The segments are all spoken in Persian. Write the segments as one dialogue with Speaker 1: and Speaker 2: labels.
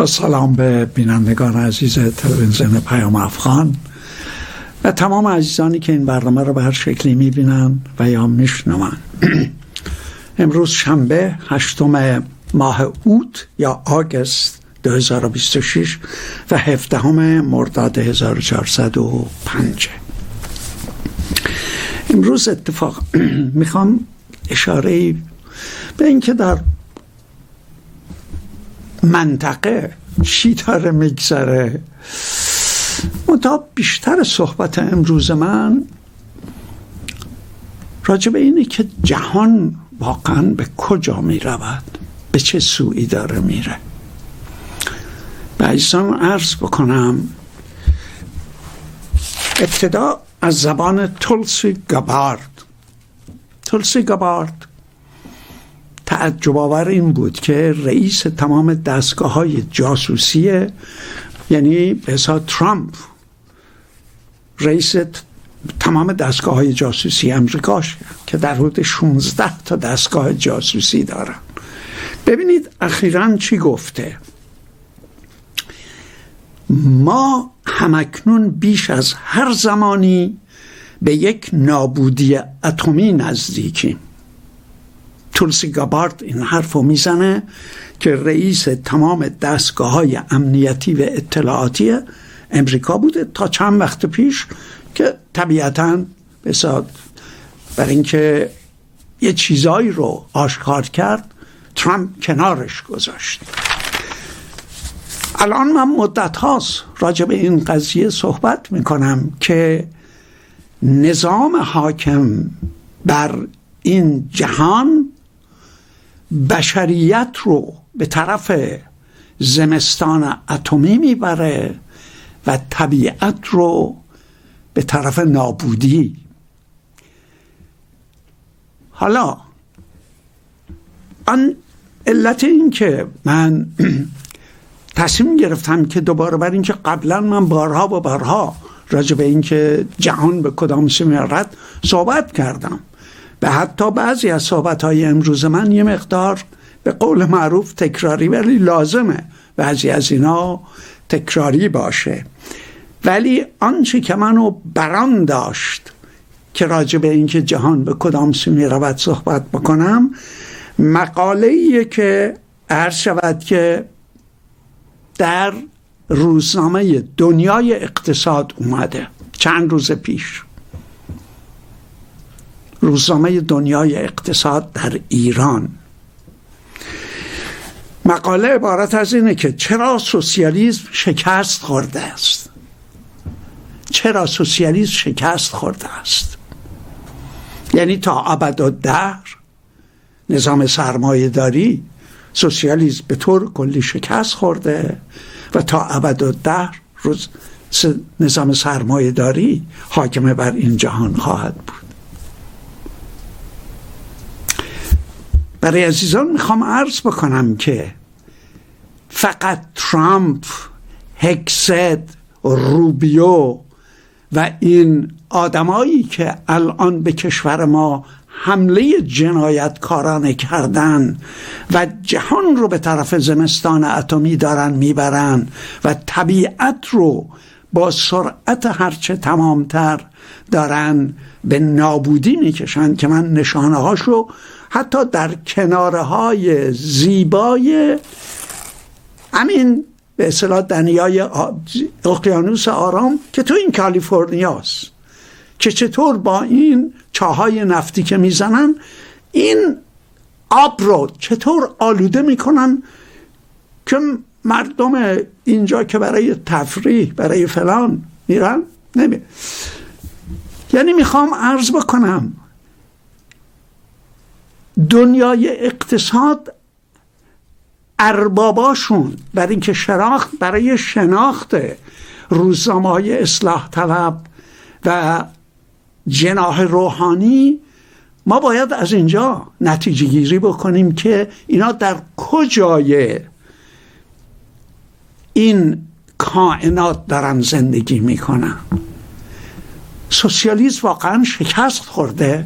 Speaker 1: با سلام به بینندگان عزیز تلویزیون پیام افغان و تمام عزیزانی که این برنامه رو به هر شکلی میبینن و یا میشنون. امروز شنبه 8 ماه اوت یا آگست 2026 و 17 مرداد 1405. امروز اتفاق میخوام اشاره به اینکه در منطقه چی داره میگذره، منتها بیشتر صحبت امروز من راجع به اینه که جهان واقعا به کجا میرود، به چه سویی داره میره. به عزیزان عرض بکنم ابتدا از زبان تولسی گابارد تعجب آور این بود که رئیس تمام دستگاه‌های جاسوسی، یعنی به حساب ترامپ رئیس تمام دستگاه‌های جاسوسی امریکاش که در حدود 16 تا دستگاه جاسوسی دارن. ببینید اخیراً چی گفته: ما همکنون بیش از هر زمانی به یک نابودی اتمی نزدیکیم. تولسی گابارد این حرف رو میزنه که رئیس تمام دستگاه‌های امنیتی و اطلاعاتی امریکا بوده تا چند وقت پیش، که طبیعتاً برای اینکه یه چیزایی رو آشکار کرد ترامپ کنارش گذاشت. الان من مدت هاست راجع به این قضیه صحبت میکنم که نظام حاکم بر این جهان بشریت رو به طرف زمستان اتمی میبره و طبیعت رو به طرف نابودی. حالا آن علت این که من تصمیم گرفتم که دوباره بر این که قبلا من بارها راجع به این که جهان به کدام سو میرود صحبت کردم، به حتی بعضی از صحبت‌های امروز من یه مقدار به قول معروف تکراری، ولی لازمه بعضی از اینا تکراری باشه. ولی آنچه که منو بران داشت که راجع به این که جهان به کدام سو میرود صحبت بکنم، مقاله‌ایه که عرض شود که در روزنامه دنیای اقتصاد اومده چند روز پیش. روزنامه دنیای اقتصاد در ایران. مقاله عبارت از اینه که چرا سوسیالیسم شکست خورده است. چرا سوسیالیسم شکست خورده است، یعنی تا ابدالدهر نظام سرمایه داری، سوسیالیسم به طور کلی شکست خورده و تا ابدالدهر نظام سرمایه داری حاکم بر این جهان خواهد بود. برای عزیزان میخوام عرض بکنم که فقط ترامپ، هگسد، روبیو و این آدمایی که الان به کشور ما حمله جنایتکارانه کردن و جهان رو به طرف زمستان اتمی دارن میبرن و طبیعت رو با سرعت هرچه تمامتر دارن به نابودی میکشن، که من نشانه هاشو حتی در کناره های زیبای همین به اصطلاح دنیای اقیانوس آرام که تو این کالیفرنیاست، که چطور با این چاهای نفتی که میزنن این آب رو چطور آلوده میکنن که مردم اینجا که برای تفریح برای فلان میرن یعنی میخوام عرض بکنم دنیای اقتصاد ارباباشون برای شناخت روزنامه‌های اصلاح طلب و جناح روحانی، ما باید از اینجا نتیجه گیری بکنیم که اینا در کجای این کائنات دارن زندگی میکنن. سوسیالیسم واقعا شکست خورده؟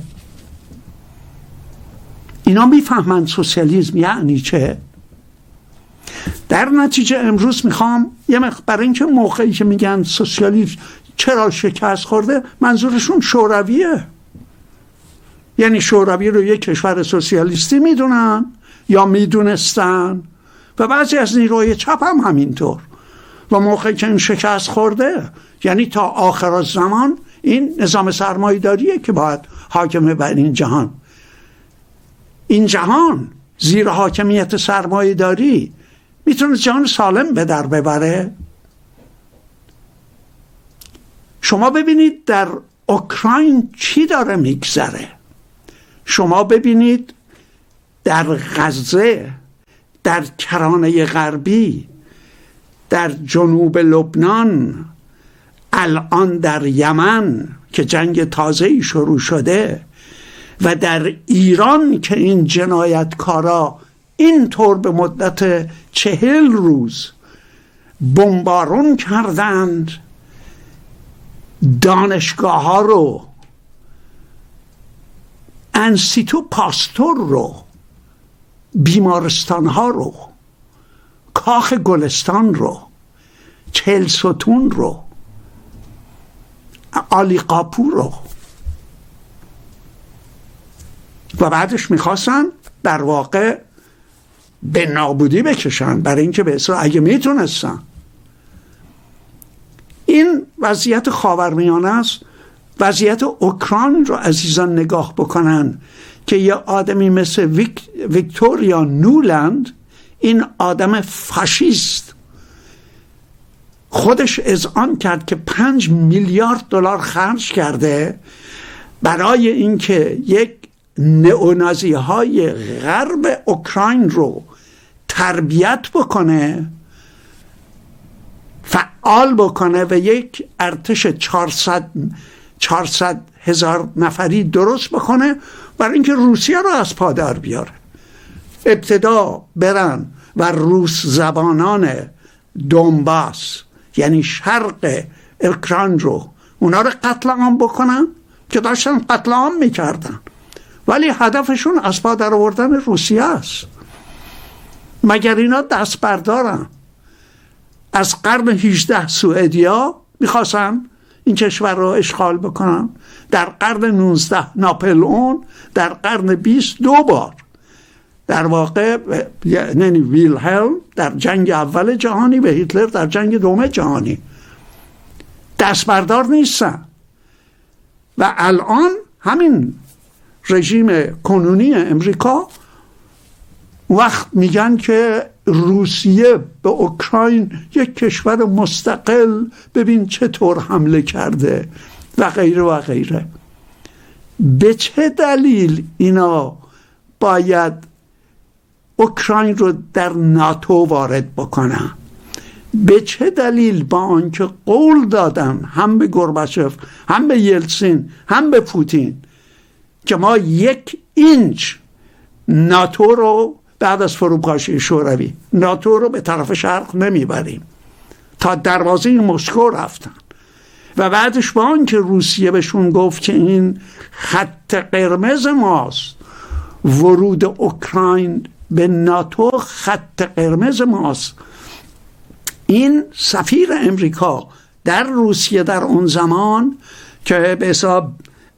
Speaker 1: اینا میفهمن سوسیالیسم یعنی چه؟ در نتیجه امروز میخوام برای اینکه موقعی که میگن سوسیالیسم چرا شکست خورده، منظورشون شورویه. یعنی شوروی رو یک کشور سوسیالیستی میدونن یا میدونستن و بعضی از نیروهای چپ هم همینطور. و موقعی که این شکست خورده، یعنی تا آخر الزمان این نظام سرمایه‌داریه که باید حاکمه بر این جهان. این جهان زیر حاکمیت سرمایه‌داری میتونه جهان سالم به در ببره؟ شما ببینید در اوکراین چی داره میگذره. شما ببینید در غزه، در کرانه غربی، در جنوب لبنان، الان در یمن که جنگ تازه‌ای شروع شده و در ایران که این جنایتکارا اینطور به مدت 40 روز بمبارون کردند دانشگاه ها رو، انسیتو پاستور رو، بیمارستان ها رو، کاخ گلستان رو، 40 ستون رو، علی قاپو رو، و بعدش میخواستن در واقع به نابودی بکشن برای اینکه به اصلا اگه میتونستن. این وضعیت خاورمیانه است. وضعیت اوکراین رو عزیزان نگاه بکنن که یه آدمی مثل ویکتوریا نولند، این آدم فاشیست، خودش اذعان کرد که 5 میلیارد دلار خرج کرده برای اینکه یک نئونازی های غرب اوکراین رو تربیت بکنه، فعال بکنه و یک ارتش 400 هزار نفری درست بکنه برای اینکه روسیه رو از پا در بیاره. ابتدا برن و روس زبانان دونباس یعنی شرق اوکراین رو اونا رو قتل عام بکنن که داشتن قتل عام میکردن، ولی هدفشون از پا در آوردن روسیه است. مگر اینا دست بردارن؟ از قرن 18 سوئدیا میخواستن این کشور رو اشغال بکنن، در قرن 19 ناپلئون، در قرن 20 2 بار در واقع، یعنی ویلهلم در جنگ اول جهانی و هیتلر در جنگ دوم جهانی. دست بردار نیستن. و الان همین رژیم کنونی امریکا وقت میگن که روسیه به اوکراین یک کشور مستقل، ببین چطور حمله کرده و غیره و غیره. به چه دلیل اینا باید اوکراین رو در ناتو وارد بکنن؟ به چه دلیل با آنکه قول دادن هم به گورباچف، هم به یلتسین، هم به پوتین که ما 1 اینچ ناتو رو بعد از فروپاشی شوروی ناتو رو به طرف شرق نمیبریم، تا دروازه مسکو رفتن و بعدش با آنکه روسیه بهشون گفت که این خط قرمز ماست، ورود اوکراین به ناتو خط قرمز ماست، این سفیر امریکا در روسیه در اون زمان که به حساب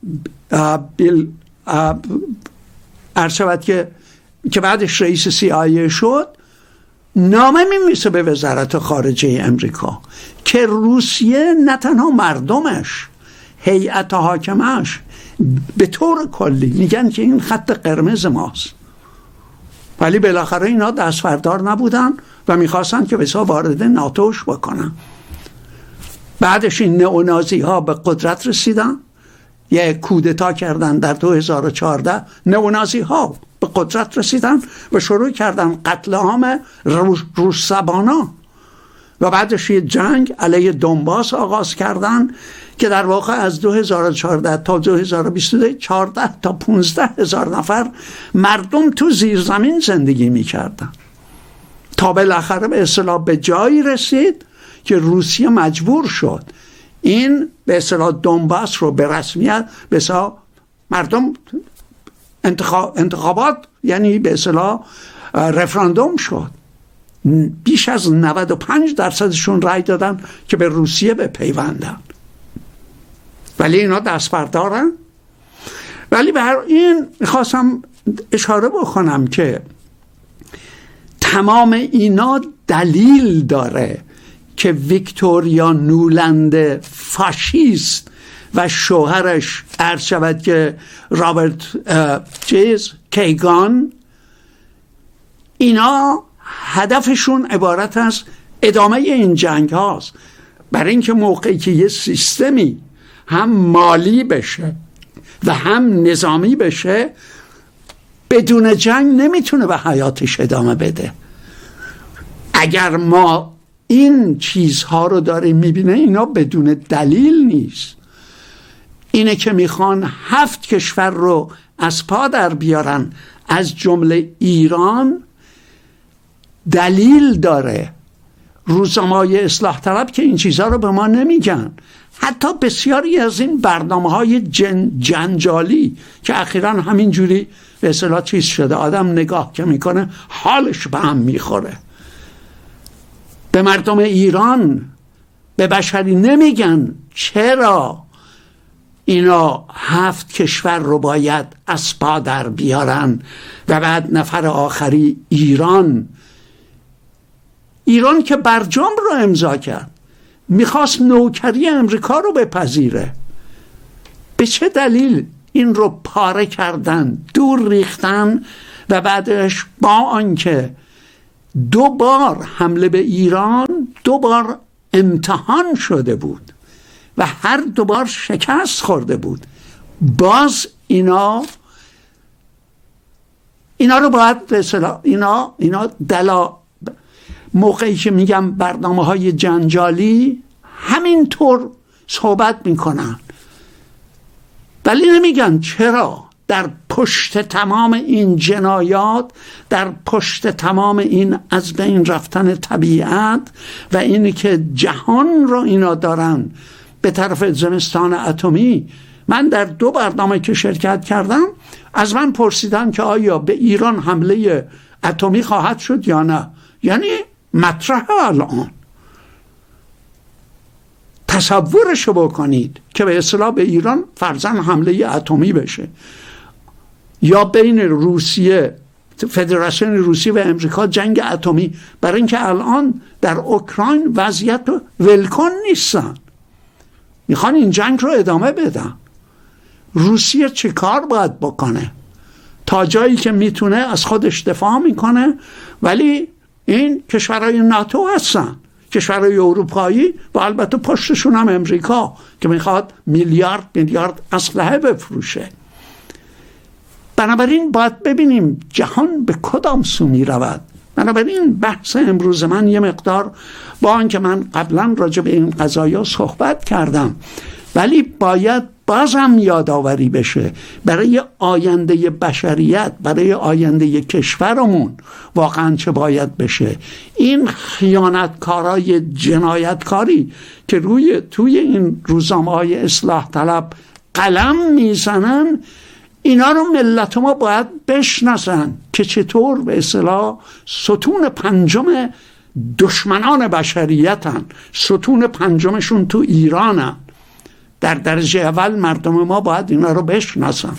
Speaker 1: ارشبت که بعدش رئیس CIA شد، نامه می‌نویسه به وزارت خارجه امریکا که روسیه نه تنها مردمش، هیئت حاکمش به طور کلی میگن که این خط قرمز ماست، ولی بالاخره اینا دستبردار نبودن و میخواستن که بسا وارد ناتوش بکنن. بعدش این نئونازی ها به قدرت رسیدن، یک کودتا کردن در 2014، نئونازی ها به قدرت رسیدن و شروع کردن قتل عام روس زبانا و بعدش یه جنگ علیه دونباس آغاز کردن که در واقع از 2014 تا 2022 14 تا 15 هزار نفر مردم تو زیرزمین زندگی میکردن تا بالاخره به اصطلاح به جایی رسید که روسیه مجبور شد این به اصطلاح دونباس رو به رسمیت به اصطلاح مردم انتخابات، یعنی به اصطلاح رفراندوم شد بیش از 95% رأی دادن که به روسیه بپیوندن، ولی اینا دست بردارن. ولی بر این میخواستم اشاره بکنم که تمام اینا دلیل داره که ویکتوریا نولند فاشیست و شوهرش عرض شود که رابرت کیگان، اینا هدفشون عبارت از ادامه این جنگ هاست. برای اینکه موقعی که یه سیستمی هم مالی بشه و هم نظامی بشه بدون جنگ نمیتونه به حیاتش ادامه بده. اگر ما این چیزها رو داریم میبینه، اینا بدون دلیل نیست. اینه که میخوان 7 کشور رو از پا در بیارن، از جمله ایران. دلیل داره. روزنامه‌های اصلاح طلب که این چیزها رو به ما نمیگن. حتی بسیاری از این برنامه‌های جنجالی که اخیراً همینجوری به اصطلاح چیز شده، آدم نگاه که میکنه حالش به هم میخوره. به مردم ایران، به بشری نمیگن چرا اینا 7 کشور رو باید از پا در بیارن و بعد نفر آخری ایران که برجام رو امضا کرد، میخواست نوکری امریکا رو بپذیره. به چه دلیل این رو پاره کردن، دور ریختن و بعدش با آنکه 2 بار حمله به ایران 2 بار امتحان شده بود و هر 2 بار شکست خورده بود، باز اینا رو باید به اصطلاح اینا موقعی که میگم برنامه‌های جنجالی همینطور صحبت میکنن، ولی نمیگن چرا در پشت تمام این جنایات، در پشت تمام این از بین رفتن طبیعت و اینی که جهان رو اینا دارن به طرف زمستان اتمی. من در 2 برنامه که شرکت کردم از من پرسیدن که آیا به ایران حمله اتمی خواهد شد یا نه. یعنی مطرح الان تصورشو بکنید که به اصطلاح به ایران فرضاً حمله اتمی بشه، یا بین روسیه، فدراسیون روسیه و امریکا جنگ اتمی، برای اینکه الان در اوکراین وضعیت رو ولکن نیستن، میخوان این جنگ رو ادامه بدن. روسیه چه کار باید بکنه؟ تا جایی که میتونه از خودش دفاع میکنه، ولی این کشورهای ناتو هستن، کشورهای اروپایی و البته پشتشون هم امریکا که میخواد میلیارد اسلحه بفروشه. بنابراین باید ببینیم جهان به کدام سو می رود. بنابراین بحث امروز من یه مقدار، با آنکه من قبلا راجع به این قضایا صحبت کردم، ولی باید بازم یادآوری بشه برای آینده بشریت، برای آینده کشورمون واقعا چه باید بشه. این خیانتکارای جنایتکاری که توی این روزنامه‌های اصلاح طلب قلم میزنن، اینا رو ملت ما باید بشناسن که چطور به اصطلاح ستون 5 دشمنان بشریتن، ستون 5شون تو ایرانن. در درجه اول مردم ما باید اینا رو بشناسن.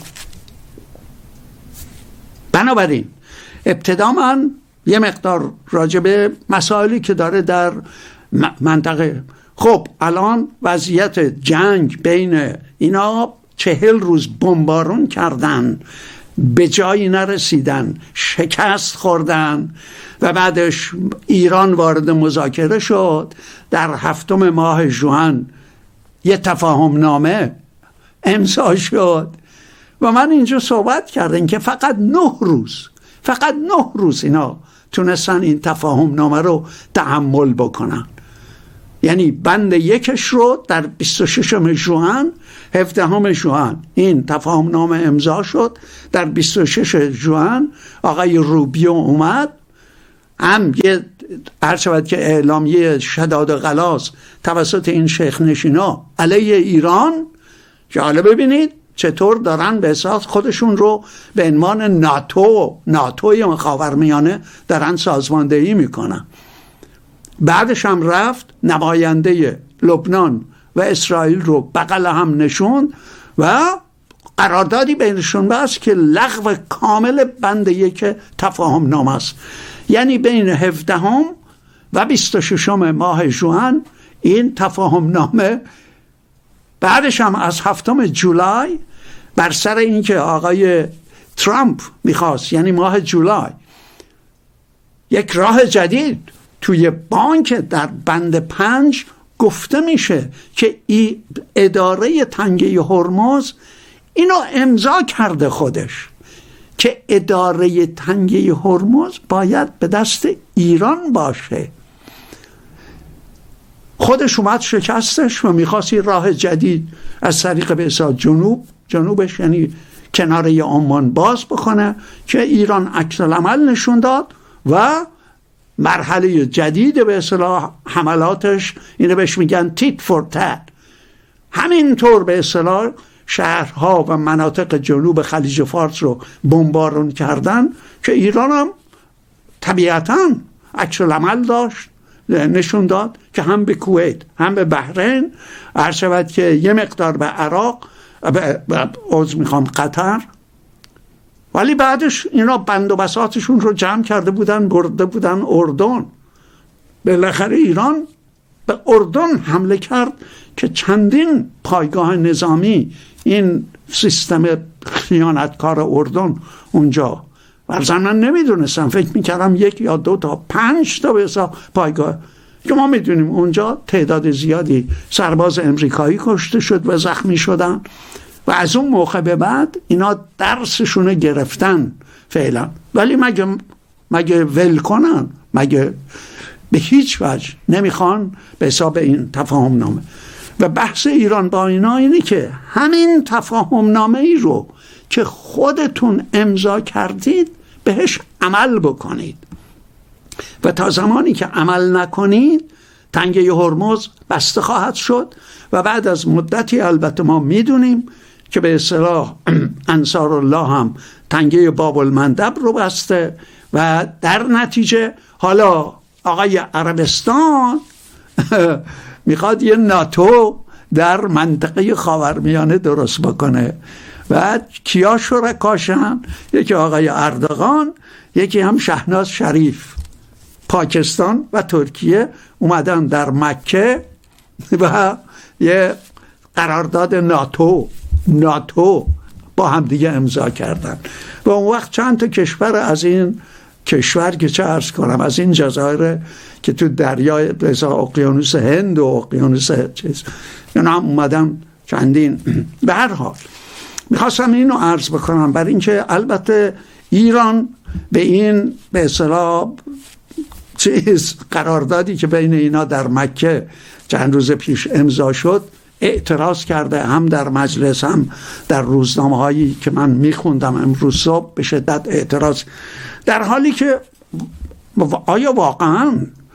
Speaker 1: بنابراین ابتدا من یه مقدار راجع به مسائلی که داره در منطقه. خب الان وضعیت جنگ بین اینا، 40 روز بمبارون کردن، به جایی نرسیدن، شکست خوردن و بعدش ایران وارد مذاکره شد. در 7 ماه ژوئن یه تفاهم نامه امضا شد و من اینجا صحبت کردم که فقط 9 روز اینا تونستن این تفاهم نامه رو تحمل بکنن. یعنی بند 1 رو در 26 ژوئن، 17 ژوئن این تفاهم نامه امضا شد. در 26 ژوئن آقای روبیو اومد، هم یه عرض شود که اعلامیه شداد غلاظ توسط این شیخ نشینا علیه ایران، که حالا ببینید چطور دارن به اساس خودشون رو به عنوان ناتوی خاورمیانه دارن سازماندهی میکنن. بعدش هم رفت نماینده لبنان و اسرائیل رو بغل هم نشوند و قراردادی بینشون بست که لغو کامل بند یک تفاهم نامه است. یعنی بین 17 و 26 ماه ژوئن این تفاهم نامه، بعدش هم از 7 جولای بر سر اینکه آقای ترامپ میخواست، یعنی ماه جولای، یک راه جدید توی بانک در بند 5 گفته میشه که اداره تنگه هرمز اینو امضا کرده خودش که اداره تنگه هرمز باید به دست ایران باشه. خودش اومد شکستش و میخواست راه جدید از طریق به اصطلاح جنوبش، یعنی کناره عمان باز بکنه که ایران عکس العمل نشون داد و مرحله جدید به اصطلاح حملاتش اینو بهش میگن تیت فور تت. همینطور به اصطلاح شهرها و مناطق جنوب خلیج فارس رو بمبارون کردن که ایران هم طبیعتاً عکس العمل داشت، نشون داد که هم به کویت هم به بحرین، عرض شود که یه مقدار به عراق، قطر، ولی بعدش اینا بند و بساطشون رو جمع کرده بودن برده بودن اردن. بالاخره ایران به اردن حمله کرد که چندین پایگاه نظامی این سیستم خیانتکار اردن اونجا، ورزن من نمیدونستم، فکر میکردم 1 یا 2 تا 5 تا بسا پایگاه که ما میدونیم اونجا تعداد زیادی سرباز امریکایی کشته شد و زخمی شدن و از اون موقع به بعد اینا درسشون گرفتن فعلا. ولی مگه ول کنن؟ مگه به هیچ وجه نمیخوان به حساب این تفاهم نامه. و بحث ایران با اینا اینه که همین تفاهم نامه ای رو که خودتون امضا کردید بهش عمل بکنید و تا زمانی که عمل نکنید تنگه هرمز بسته خواهد شد و بعد از مدتی البته ما میدونیم که به اصطلاح انصار الله هم تنگه باب المندب رو بسته و در نتیجه حالا آقای عربستان میخواد یه ناتو در منطقه خاورمیانه درست بکنه و کیا شرکاشن؟ یکی آقای اردوغان، یکی هم شهناز شریف. پاکستان و ترکیه اومدن در مکه و یه قرارداد ناتو با هم دیگه امضا کردن و اون وقت چند تا کشور از این کشور که چه عرض کنم از این جزایر که تو دریای اقیانوس هند و اقیانوس چیز اینا هم اومدن چندین. به هر حال میخواستم اینو عرض بکنم برای اینکه البته ایران به این به اصطلاح چیز قراردادی که بین اینا در مکه چند روز پیش امضا شد اعتراض کرده، هم در مجلس هم در روزنامه هایی که من میخوندم امروز صبح به شدت اعتراض، در حالی که آیا واقعا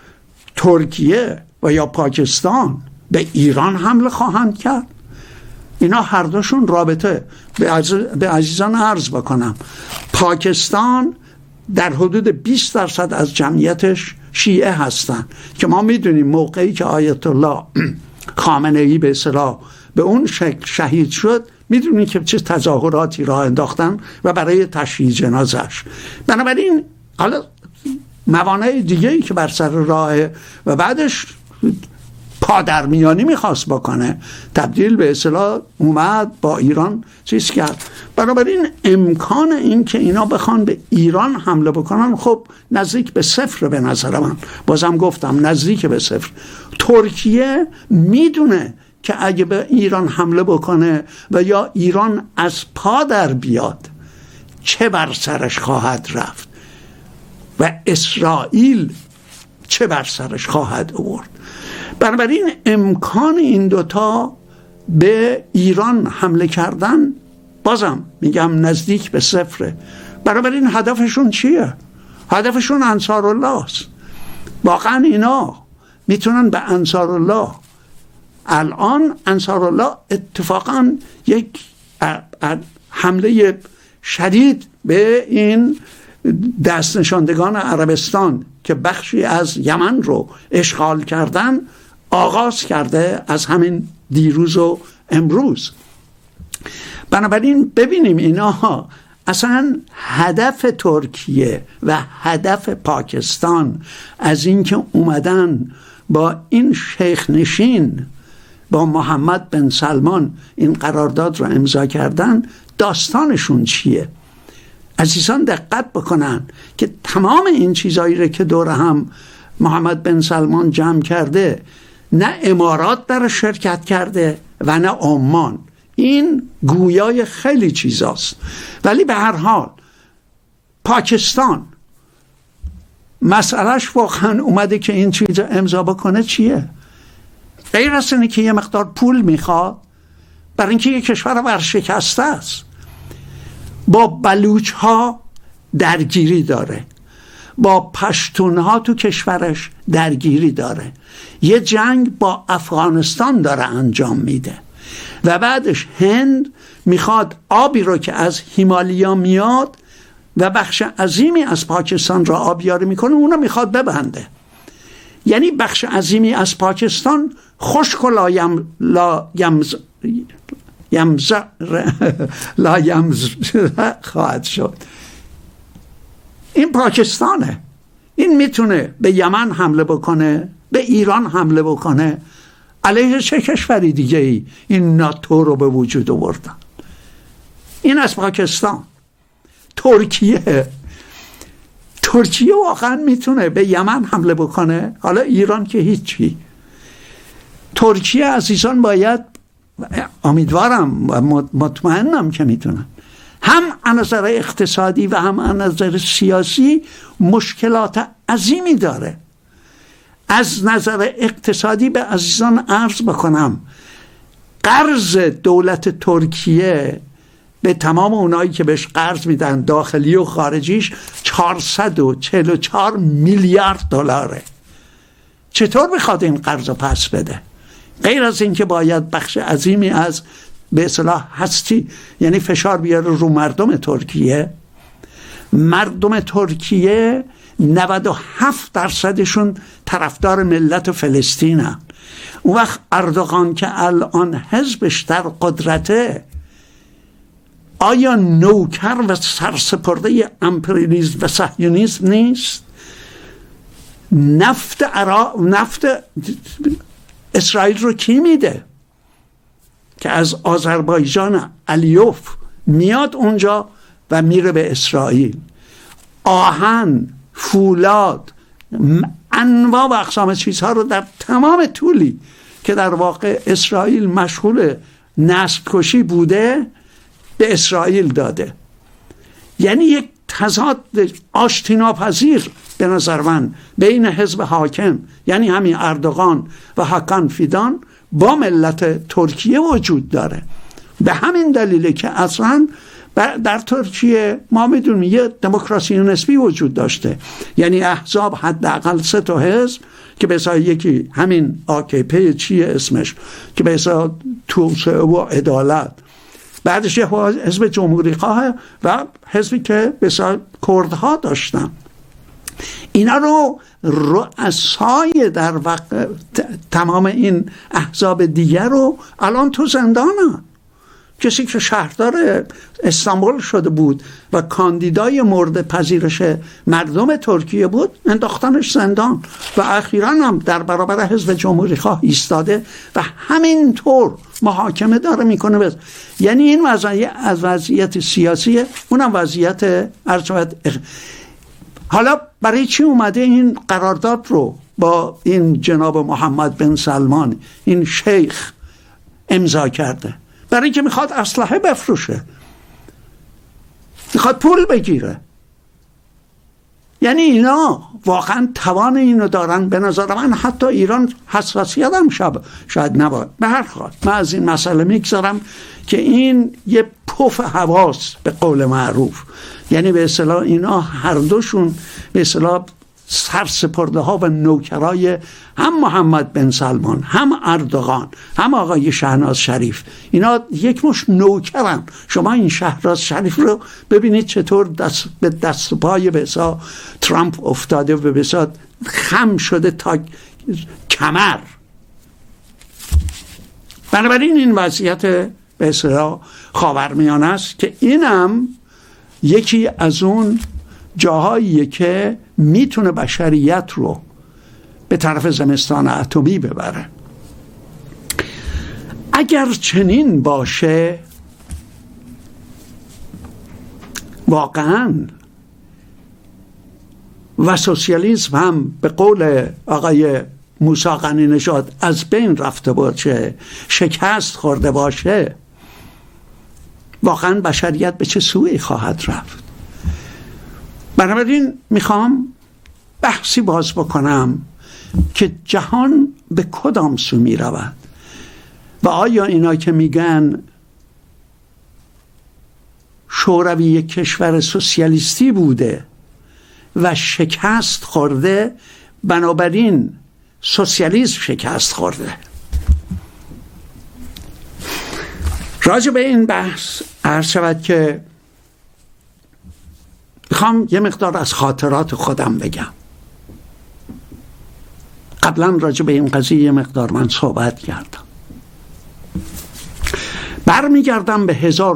Speaker 1: ترکیه و یا پاکستان به ایران حمله خواهند کرد؟ اینا هر دوشون رابطه به عزیزان عرض بکنم پاکستان در حدود 20% از جمعیتش شیعه هستن که ما میدونیم موقعی که آیت الله خامنه‌ای به اصطلاح به اون شکل شهید شد میدونیم که چه تظاهراتی راه انداختن و برای تشییع جنازش. بنابراین حالا موانع دیگه‌ای که بر سر راهه و بعدش پادرمیانی میخواست بکنه، تبدیل به اصطلاح اومد با ایران چیز کرد. بنابراین امکان این که اینا بخوان به ایران حمله بکنن خب نزدیک به صفر به نظر من. بازم گفتم نزدیک به صفر. ترکیه میدونه که اگه به ایران حمله بکنه و یا ایران از پا در بیاد چه بر سرش خواهد رفت و اسرائیل چه بر سرش خواهد آورد. بنابراین امکان این دوتا به ایران حمله کردن بازم میگم نزدیک به صفره. بنابراین هدفشون چیه؟ هدفشون انصار الله است. واقعا اینا میتونن به انصار الله، الان انصار الله اتفاقا یک حمله شدید به این دست نشاندگان عربستان که بخشی از یمن رو اشغال کردن آغاز کرده از همین دیروز و امروز. بنابراین ببینیم اینا اصلا هدف ترکیه و هدف پاکستان از اینکه اومدن با این شیخ نشین با محمد بن سلمان این قرارداد رو امضا کردن، داستانشون چیه؟ عزیزان دقت بکنن که تمام این چیزایی رو که دور هم محمد بن سلمان جمع کرده، نه امارات در شرکت کرده و نه عمان. این گویای خیلی چیزاست، ولی به هر حال پاکستان مسئلهش واقعا اومده که این چیز امضا بکنه چیه؟ غیر از اینه که یه مقدار پول میخواد برای اینکه یه کشور ورشکسته است، با بلوچ ها درگیری داره، با پشتون ها تو کشورش درگیری داره، یه جنگ با افغانستان داره انجام میده و بعدش هند میخواد آبی رو که از هیمالیا میاد و بخش عظیمی از پاکستان را آبیاری میکنه اونو میخواد ببنده. یعنی بخش عظیمی از پاکستان خشک و لا یمز خواهد شد. این پاکستانه، این میتونه به یمن حمله بکنه، به ایران حمله بکنه. علیه چه کشوری دیگه ای این ناتو رو به وجود آوردن؟ این از پاکستان. ترکیه واقعا میتونه به یمن حمله بکنه، حالا ایران که هیچی. ترکیه عزیزان باید، امیدوارم و مطمئنم که میتونن، هم از نظر اقتصادی و هم از نظر سیاسی مشکلات عظیمی داره. از نظر اقتصادی به عزیزان عرض بکنم، قرض دولت ترکیه به تمام اونایی که بهش قرض میدن داخلی و خارجیش 444 میلیارد دلاره. چطور میخواد این قرض پس بده؟ غیر از این که باید بخش عظیمی از به اصطلاح هستی، یعنی فشار بیاره رو مردم ترکیه. مردم ترکیه 97% طرفدار ملت فلسطین هم. اون وقت اردوغان که الان حزبش در قدرته، آیا نوکر و سرسپرده امپریالیسم و صهیونیسم نیست؟ نفت اسرائیل رو کی میده؟ که از آذربایجان الیوف میاد اونجا و میره به اسرائیل. آهن، فولاد، انواع و اقسام چیزها رو در تمام طولی که در واقع اسرائیل مشغول نسل کشی بوده به اسرائیل داده. یعنی یک تضاد آشتی ناپذیر به نظر من بین حزب حاکم، یعنی همین اردوغان و حاکان فیدان، با ملت ترکیه وجود داره. به همین دلیله که اصلا در ترکیه ما میدونیم یه دموکراسی نسبی وجود داشته، یعنی احزاب حداقل 3 تا حزب که به اصطلاح یکی همین AKP چیه اسمش که به اصطلاح توسعه و عدالت، بعدش یه حزب جمهوری خواه و حزبی که به اصطلاح کردها داشتن. اینا رو رؤسای در واقع تمام این احزاب دیگر رو الان تو زندانن. کسی که شهردار استانبول شده بود و کاندیدای مورد پذیرش مردم ترکیه بود انداختنش زندان و اخیراً هم در برابر حزب جمهوری خواه ایستاده و همینطور محاکمه داره میکنه. یعنی این از وضعیت سیاسیه، اونم وضعیت حالا برای چی اومده این قرارداد رو با این جناب محمد بن سلمان این شیخ امضا کرده؟ برای اینکه میخواد اسلحه بفروشه، میخواد پول بگیره. یعنی اینا واقعا توان اینو دارن. به نظر من حتی ایران حساسیت هم شاید نباید. به هر حال من از این مسئله میگذارم که این یه پف حواس به قول معروف، یعنی به اصطلاح اینا هر دوشون به اصطلاح سرسپرده ها و نوکرای هم محمد بن سلمان، هم اردوغان، هم آقای شهناز شریف، اینا یک مش نوکرن. شما این شهناز شریف رو ببینید چطور به دست و پای بسا ترامپ افتاده و بسا خم شده تا کمر. بنابراین این وضعیت به اصطلاح خاورمیانه است که اینم یکی از اون جاهاییه که میتونه بشریت رو به طرف زمستان اتمی ببره. اگر چنین باشه واقعا و سوسیالیسم هم به قول آقای موسی غنی نژاد از بین رفته باشه، شکست خورده باشه، واقعا بشریت به چه سوی خواهد رفت؟ بنابراین میخوام بحثی باز بکنم که جهان به کدام سو میرود و آیا اینا که میگن شوروی یک کشور سوسیالیستی بوده و شکست خورده، بنابراین سوسیالیسم شکست خورده. راجع به این بحث عرض شود که میخوام یه مقدار از خاطرات خودم بگم. قبلا راجع به این قضیه یه مقدار من صحبت کردم. برمیگردم به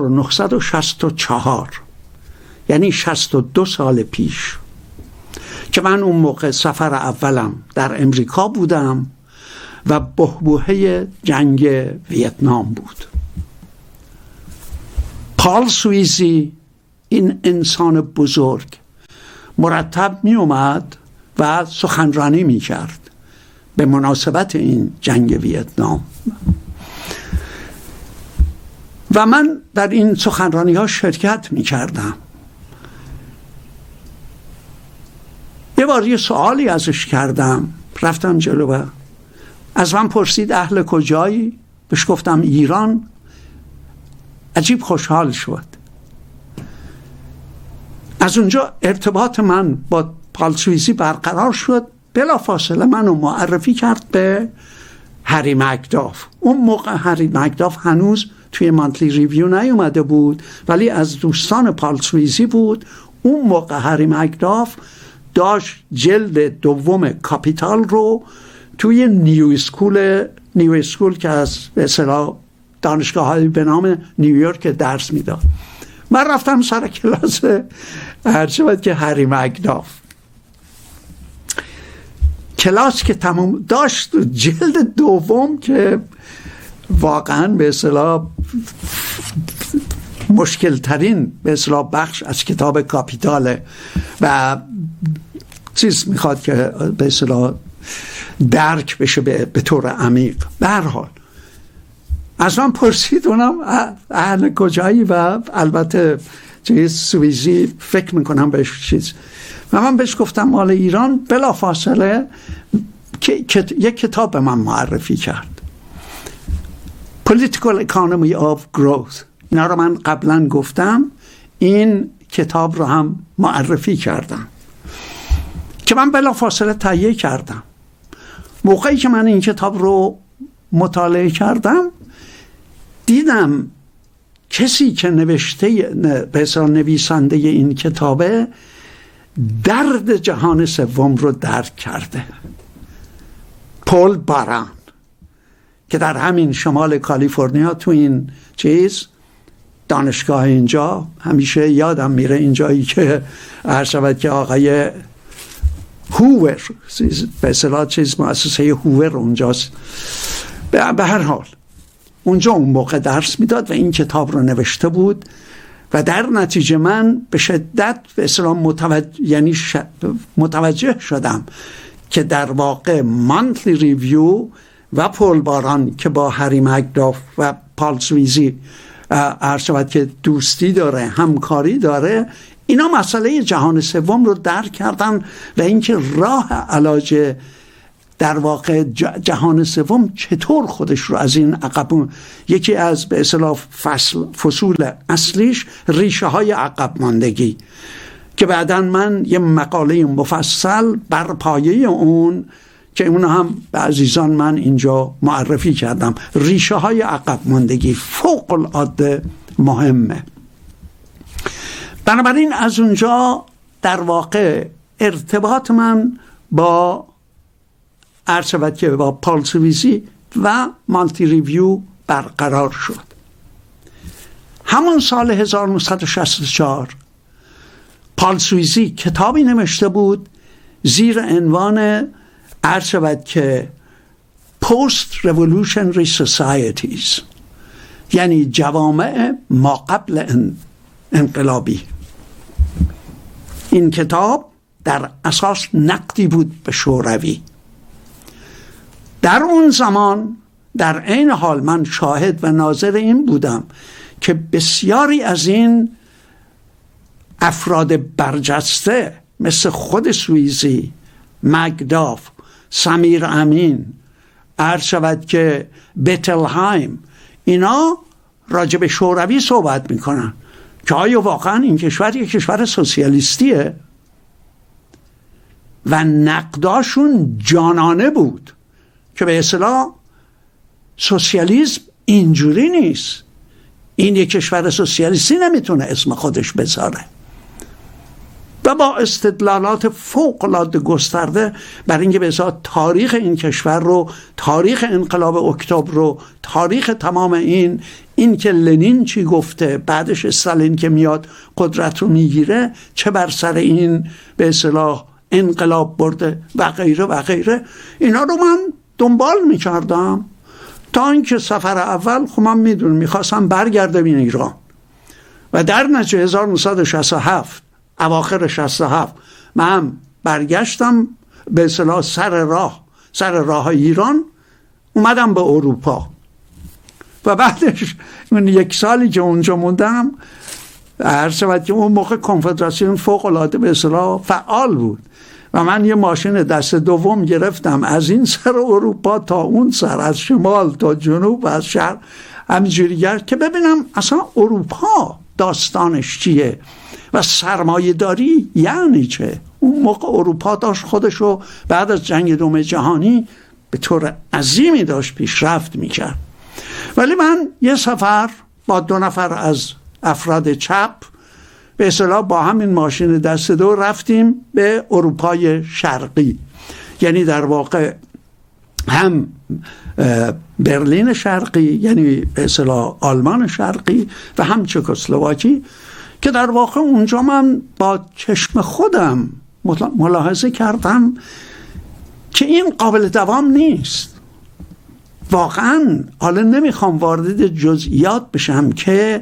Speaker 1: 1964، یعنی 62 سال پیش که من اون موقع سفر اولم در امریکا بودم و بحبوحه جنگ ویتنام بود. پال سویزی، این انسان بزرگ، مرتب می اومد و سخنرانی می کرد به مناسبت این جنگ ویتنام و من در این سخنرانی ها شرکت می کردم. یه بار یه سوالی ازش کردم، رفتم جلو و از من پرسید اهل کجایی؟ بهش گفتم ایران. عجیب خوشحال شد. از اونجا ارتباط من با پال سویزی برقرار شد. بلافاصله منو معرفی کرد به هری مکداف. اون موقع هری مکداف هنوز توی مانتلی ریویو نیومده بود، ولی از دوستان پال سویزی بود. اون موقع هری مکداف داشت جلد دوم کاپیتال رو توی نیو اسکول که از به اصطلاح دانشگاه‌های به نام نیویورک درس میداد. من رفتم سر کلاس هرچند که هری مکداف. کلاس که تمام داشت، جلد دوم که واقعا به اصطلاح مشکل ترین به اصطلاح بخش از کتاب کاپیتاله و چیز میخواد که به اصطلاح درک بشه به طور عمیق. به هر حال از من پرسید اونم اهل کجایی و البته چیز سویزی فکر میکنم بهش چیز و من بهش گفتم مال ایران. بلا فاصله یک کتاب به من معرفی کرد، Political Economy of Growth. اینا رو من قبلا گفتم، این کتاب رو هم معرفی کردم که من بلا فاصله تهیه کردم. موقعی که من این کتاب رو مطالعه کردم دیدم کسی که نویسنده این کتابه درد جهان سوم رو درک کرده. پول باران که در همین شمال کالیفرنیا تو این دانشگاه اینجا، همیشه یادم میره اینجایی که هر شود که آقای هوور به اصطلاح مؤسسه هوور اونجاست. به هر حال اونجا اون موقع درس میداد و این کتاب رو نوشته بود و در نتیجه من به شدت به اصطلاح متوجه شدم که در واقع مانتلی ریویو و پول باران که با هری مکداف و پال سویزی شود که دوستی داره، همکاری داره، اینا مسئله جهان سوم رو درک کردن و اینکه راه علاج در واقع جهان سوم چطور خودش رو از این عقب، یکی از به اصطلاح فصول اصلیش ریشه های عقب ماندگی که بعداً من یه مقاله مفصل بر پایه اون که اون هم به عزیزان من اینجا معرفی کردم، ریشه های عقب ماندگی فوق العاده مهمه. بنابراین از اونجا در واقع ارتباط من با عرض که با پالسویزی و مالتی ریویو برقرار شد. همون سال 1964 پالسویزی کتابی نوشته بود زیر عنوان عرض که Post Revolutionary Societies، یعنی جوامع ما قبل انقلابی. این کتاب در اساس نقدی بود به شوروی. در اون زمان در عین حال من شاهد و ناظر این بودم که بسیاری از این افراد برجسته مثل خود سویزی، مکداف، سمیر امین، عرض شود که بتلهایم، اینا راجع به شوروی صحبت میکنن که آیا واقعا این کشور یک کشور سوسیالیستیه؟ و نقداشون جانانه بود که به اصطلاح سوسیالیسم اینجوری نیست، این یک کشور سوسیالیستی نمیتونه اسم خودش بذاره. و با استدلالات فوق العاده گسترده برای اینکه به اصطلاح تاریخ این کشور رو، تاریخ انقلاب اکتبر رو، تاریخ تمام این که لنین چی گفته، بعدش استالین که میاد قدرت رو میگیره چه بر سر این به اصطلاح انقلاب برده و غیره و غیره، اینا رو من دنبال میکردم تا اینکه سفر اول خب من میدونم میخواستم برگردم این ایران و در نتیجه 1967 اواخر 67 من برگشتم به اصطلاح سر راه ایران، اومدم به اروپا و بعدش من یک سالی که اونجا موندم هر شود که اون موقع کنفدراسیون فوق العاده به اصطلاح فعال بود و من یه ماشین دست دوم گرفتم از این سر اروپا تا اون سر، از شمال تا جنوب، از شرق، همینجوری که ببینم اصلا اروپا داستانش چیه و سرمایه داری یعنی چه. اون موقع اروپا داشت خودشو بعد از جنگ دوم جهانی به طور عظیمی داشت پیشرفت میکرد. ولی من یه سفر با 2 نفر از افراد چپ به اصطلاح با همین ماشین دست دو رفتیم به اروپای شرقی، یعنی در واقع هم برلین شرقی یعنی به اصطلاح آلمان شرقی و هم چکسلواکی، که در واقع اونجا من با چشم خودم ملاحظه کردم که این قابل دوام نیست. واقعا حالا نمیخوام وارد جزئیات بشم که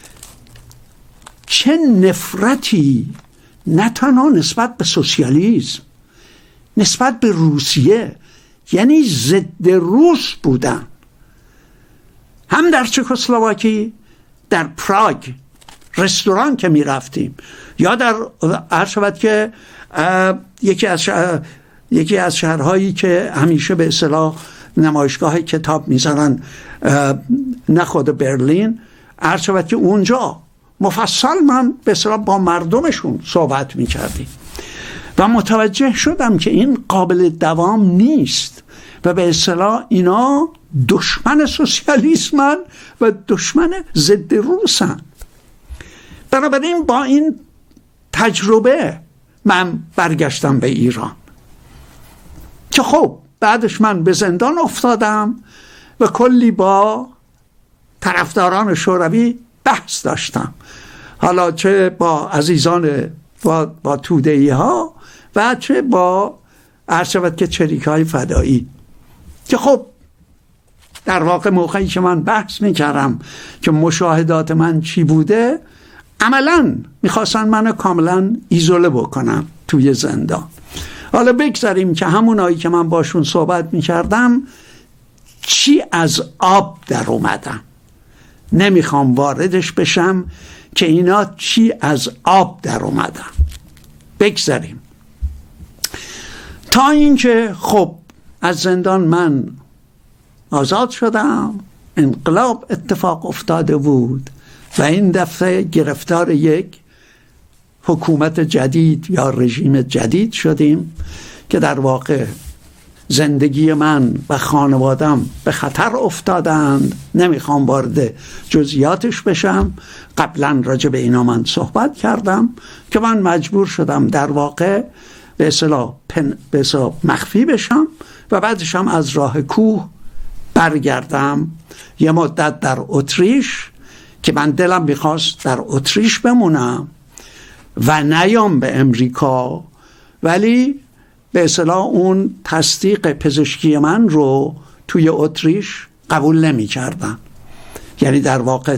Speaker 1: چه نفرتی نه تنها نسبت به سوسیالیسم، نسبت به روسیه، یعنی ضد روس بودن. هم در چکسلواکی، در پراگ رستوران که می رفتیم، یا در عرشبت که یکی از شهرهایی که همیشه به اصطلاح نمایشگاه کتاب میزنن، نه خود برلین، عرشبت که اونجا مفصل من به اصطلاح با مردمشون صحبت میکردیم و متوجه شدم که این قابل دوام نیست و به اصطلاح اینا دشمن سوسیالیسمن و دشمن ضد روسن. بنابراین با این تجربه من برگشتم به ایران که خب بعدش من به زندان افتادم و کلی با طرفداران شوروی بحث داشتم، حالا چه با عزیزان با توده‌ای ها و چه با عرشبت که چریکای فدایی، که خب در واقع موقعی که من بحث میکردم که مشاهدات من چی بوده، عملاً میخواستن منو کاملا ایزوله بکنم توی زندان. حالا بگذاریم که همونایی که من باشون صحبت میکردم چی از آب در اومدن، نمیخوام واردش بشم که اینا چی از آب در اومدن. بگذاریم تا اینکه خب از زندان من آزاد شدم، انقلاب اتفاق افتاده بود و این دفعه گرفتار یک حکومت جدید یا رژیم جدید شدیم که در واقع زندگی من و خانوادم به خطر افتادند. نمیخوام وارد جزئیاتش بشم، قبلا راجع به اینا من صحبت کردم که من مجبور شدم در واقع به اصطلاح مخفی بشم و بعدش هم از راه کوه برگردم یه مدت در اتریش که من دلم میخواست در اتریش بمونم و نیام به امریکا، ولی به اصطلاح اون تصدیق پزشکی من رو توی اتریش قبول نمی کردن. یعنی در واقع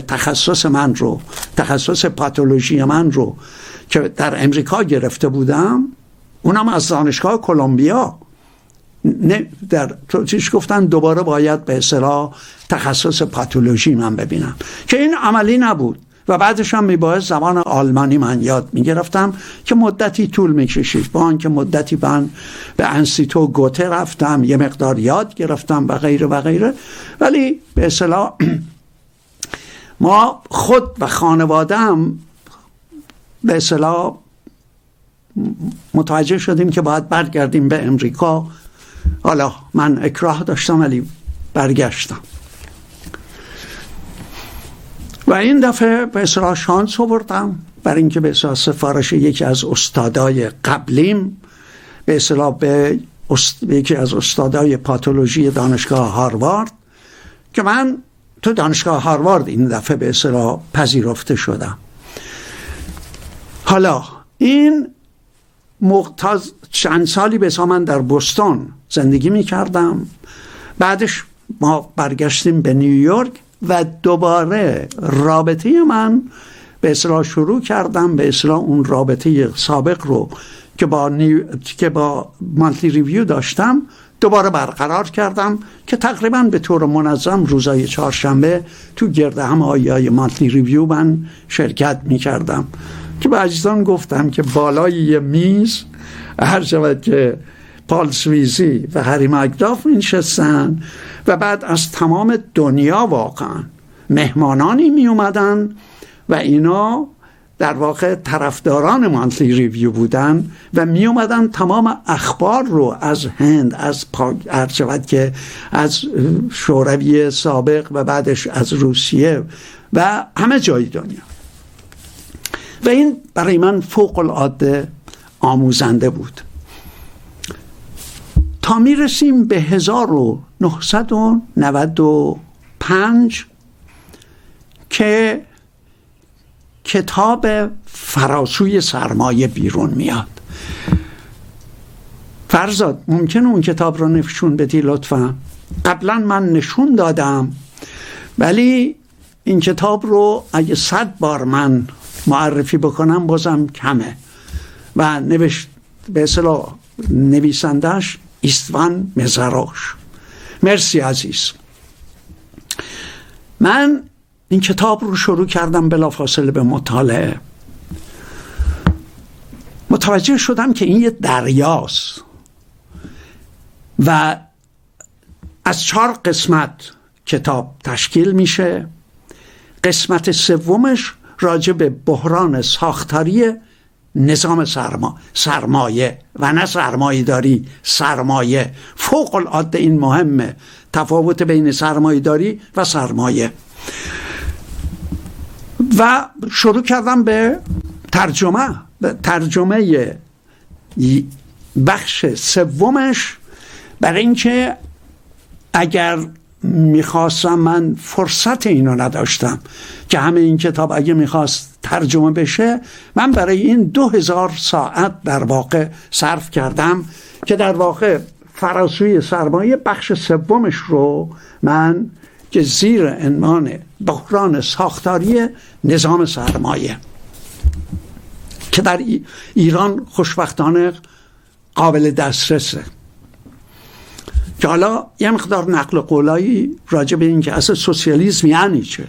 Speaker 1: تخصص پاتولوژی من رو که در امریکا گرفته بودم، اونم از دانشگاه کلمبیا، در اتریش گفتن دوباره باید به اصطلاح تخصص پاتولوژی من ببینم که این عملی نبود و بعدش هم میباید زبان آلمانی من یاد میگرفتم که مدتی طول میکشید. با آنکه مدتی من به انستیتو گوته رفتم، یه مقدار یاد گرفتم و غیره و غیره، ولی به اصطلاح ما خود و خانواده‌ام به اصطلاح متوجه شدیم که باید برگردیم به امریکا. حالا من اکراه داشتم ولی برگشتم و این دفعه به اصطلاح شانس آوردم برای اینکه به اصطلاح سفارش یکی از استادای قبلیم به اصطلاح به یکی از استادای پاتولوژی دانشگاه هاروارد، که من تو دانشگاه هاروارد این دفعه به اصطلاح پذیرفته شدم. حالا این چند سالی به اصطلاح من در بوستون زندگی می کردم، بعدش ما برگشتیم به نیویورک و دوباره رابطه من به اصطلاح شروع کردم، به اصطلاح اون رابطه سابق رو که با مانتلی ریویو داشتم دوباره برقرار کردم که تقریبا به طور منظم روزای چهارشنبه تو گرد همایی مانتلی ریویو من شرکت می کردم که به عزیزان گفتم که بالای یه میز هر شود که پال سویزی و هری مکداف نشستن و بعد از تمام دنیا واقعا مهمانانی می اومدن و اینا در واقع طرفداران مانتلی ریویو بودن و می اومدن تمام اخبار رو از هند، از هر شود که از شوروی سابق و بعدش از روسیه و همه جای دنیا، و این برای من فوق العاده آموزنده بود تا می رسیم به 1995 که کتاب فراسوی سرمایه بیرون میاد. فرزاد ممکنه اون کتاب رو نشون بدی لطفا؟ قبلا من نشون دادم ولی این کتاب رو اگه 100 بار من معرفی بکنم بازم کمه و به اصطلاح نویسندش ایستوان مزاروش. مرسی عزیز. من این کتاب رو شروع کردم بلافاصله به مطالعه. متوجه شدم که این یه دریاست و از 4 قسمت کتاب تشکیل میشه. قسمت سومش راجع به بحران ساختاری نظام سرمایه و نه سرمایه داری، سرمایه. فوق العاده این مهمه، تفاوت بین سرمایه داری و سرمایه. و شروع کردم به ترجمه بخش سومش، برای اینکه اگر میخواستم، من فرصت اینو نداشتم که همه این کتاب اگه میخواست ترجمه بشه، من برای این 2000 ساعت در واقع صرف کردم که در واقع فراسوی سرمایه بخش سومش رو من که زیر عنوان بحران ساختاری نظام سرمایه که در ایران خوشبختانه قابل دسترسه، که حالا یه مقدار نقل قولایی راجع به این که اصلا سوسیالیسم یعنی چه.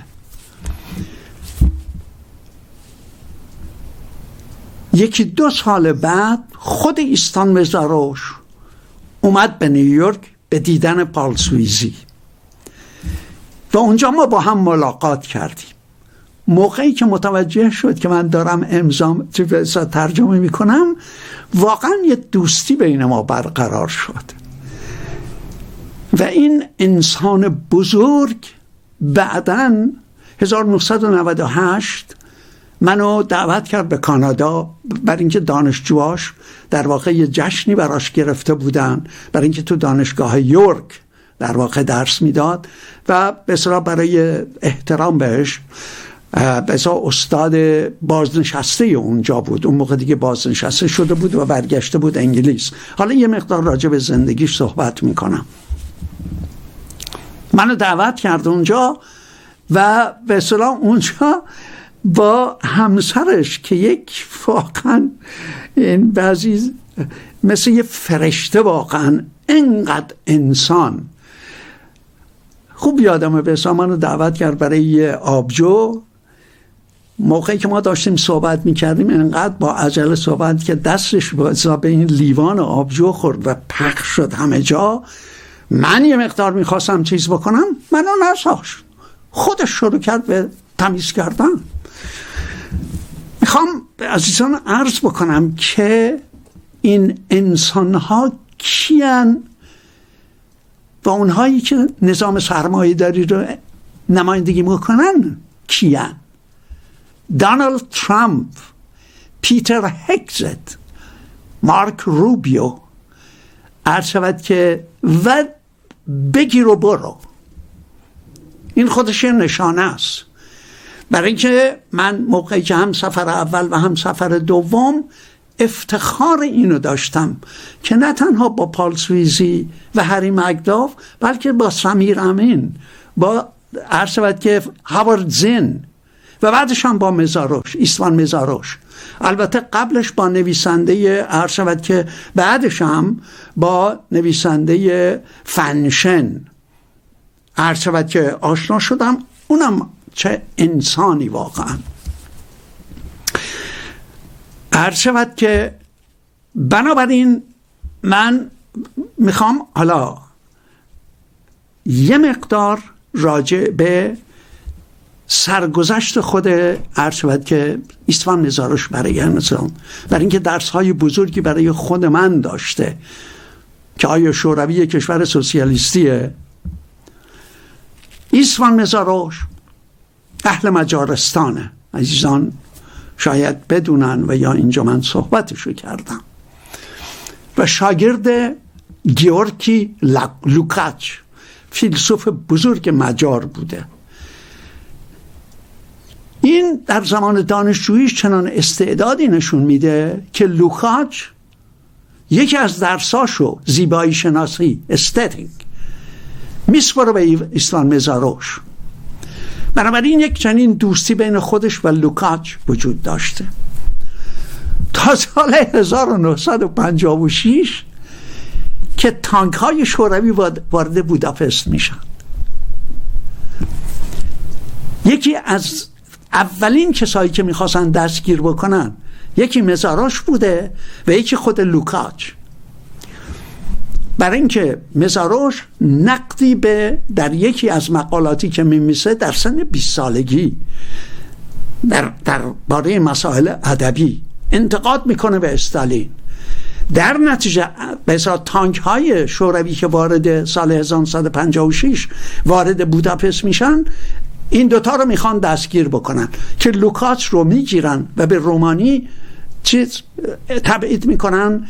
Speaker 1: 1-2 سال بعد خود ایستوان مزاروش اومد به نیویورک به دیدن پال سویزی و اونجا ما با هم ملاقات کردیم. موقعی که متوجه شد که من دارم ترجمه میکنم، واقعا یه دوستی بین ما برقرار شد و این انسان بزرگ بعداً 1998 منو دعوت کرد به کانادا، برای اینکه دانشجوهاش در واقع یه جشنی براش گرفته بودن، برای اینکه تو دانشگاه یورک در واقع درس میداد و به اصطلاح برای احترام بهش به اصطلاح استاد بازنشسته اونجا بود. اون موقع دیگه بازنشسته شده بود و برگشته بود انگلیس. حالا یه مقدار راجع به زندگیش صحبت میکنم. منو دعوت کرد اونجا و به اصطلاح اونجا با همسرش که یک واقعا این بعضی مثل یه فرشته، واقعا انقدر انسان خوب یادمه، به اصطلاح منو دعوت کرد برای یه آبجو. موقعی که ما داشتیم صحبت میکردیم انقدر با عجله صحبت که دستش به این لیوان آبجو خورد و پخش شد همه جا. من یه مقدار میخواستم چیز بکنم، منو نذاشت، خودش شروع کرد به تمیز کردن. میخوام به عزیزان عرض بکنم که این انسانها کیان و اونهایی که نظام سرمایه داری رو نمایندگی میکنن کیان؟ دونالد ترامپ، پیتر هگزت، مارک روبیو، عرض شود که و بگیر و برو. این خودش نشانه است. برای اینکه من موقعی که هم سفر اول و هم سفر دوم افتخار اینو داشتم که نه تنها با پال سویزی و هری مکداف، بلکه با سمیر امین، با عرض شود که هاوارد زین و بعدش هم با مزاروش، ایستوان مزاروش، البته قبلش با نویسنده عرض شود که بعدش هم با نویسنده فنشن عرض شود که آشنا شدم. اونم چه انسانی واقعا. عرض شود که بنابراین من میخوام حالا یه مقدار راجع به سرگذشت خود عرض شود که ایستوان مزاروش برای اینکه درس‌های بزرگی برای خود من داشته که آیا شوروی کشور سوسیالیستیه. ایستوان مزاروش اهل مجارستانه، عزیزان شاید بدونن و یا اینجا من صحبتشو کردم، و شاگرد گیورکی لوکاچ، فیلسوف بزرگ مجار بوده. این در زمان دانشجوییش چنان استعدادی نشون میده که لوکاچ یکی از درساشو، زیبایی شناسی، استتیک، میسپره به ایستوان مزاروش. بنابراین یک چنین دوستی بین خودش و لوکاچ وجود داشته. تا سال 1956 که تانک های شوروی وارد بوداپست میشن، یکی از اولین کسایی که میخواستن دستگیر بکنن یکی مزاروش بوده و یکی خود لوکاچ. برای اینکه مزاروش نقدی به در یکی از مقالاتی که میمیسه در سن 20 سالگی در باره مسائل ادبی انتقاد میکنه به استالین. در نتیجه به اصطلاح تانک های شوروی که وارد سال 1956 وارد بوداپست میشن، این دوتا رو میخوان دستگیر بکنن که لوکاچ رو میگیرن و به رومانی چیز تبعید میکنن.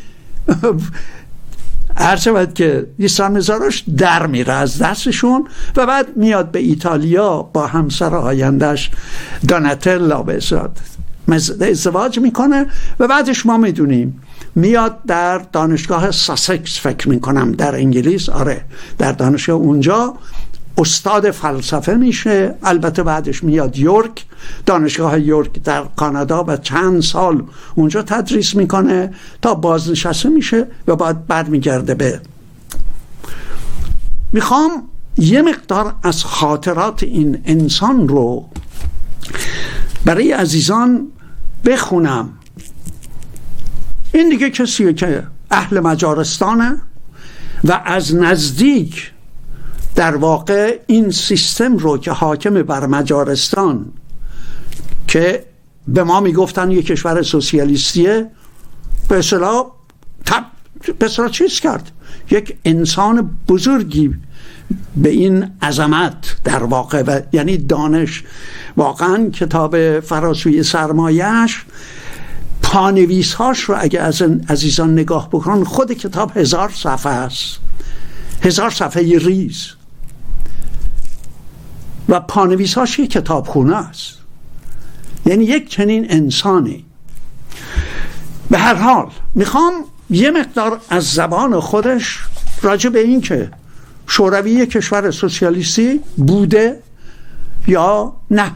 Speaker 1: هر شود که ایستوان مزاروش در میره از دستشون و بعد میاد به ایتالیا با همسر آیندهش دوناتلا به ازدواج میکنه و بعدش ما میدونیم میاد در دانشگاه ساسکس، فکر میکنم در انگلیس، آره در دانشگاه اونجا استاد فلسفه میشه. البته بعدش میاد یورک، دانشگاه یورک در کانادا و چند سال اونجا تدریس میکنه تا بازنشسته میشه و بعد برمیگرده به. میخوام یه مقدار از خاطرات این انسان رو برای عزیزان بخونم. این دیگه کسیه که اهل مجارستانه و از نزدیک در واقع این سیستم رو که حاکم بر مجارستان که به ما میگفتن یک کشور سوسیالیستیه، به اصطلاح چیز کرد، یک انسان بزرگی به این عظمت در واقع، و یعنی دانش. واقعا کتاب فراسوی سرمایه‌اش، پانویس‌هاش رو اگه از عزیزان نگاه بکنن، خود کتاب 1000 صفحه است، 1000 صفحه ریز، و پانویس‌هاش یک کتابخونه است. یعنی یک چنین انسانی. به هر حال میخوام یه مقدار از زبان خودش راجع به این که شوروی یک کشور سوسیالیستی بوده یا نه.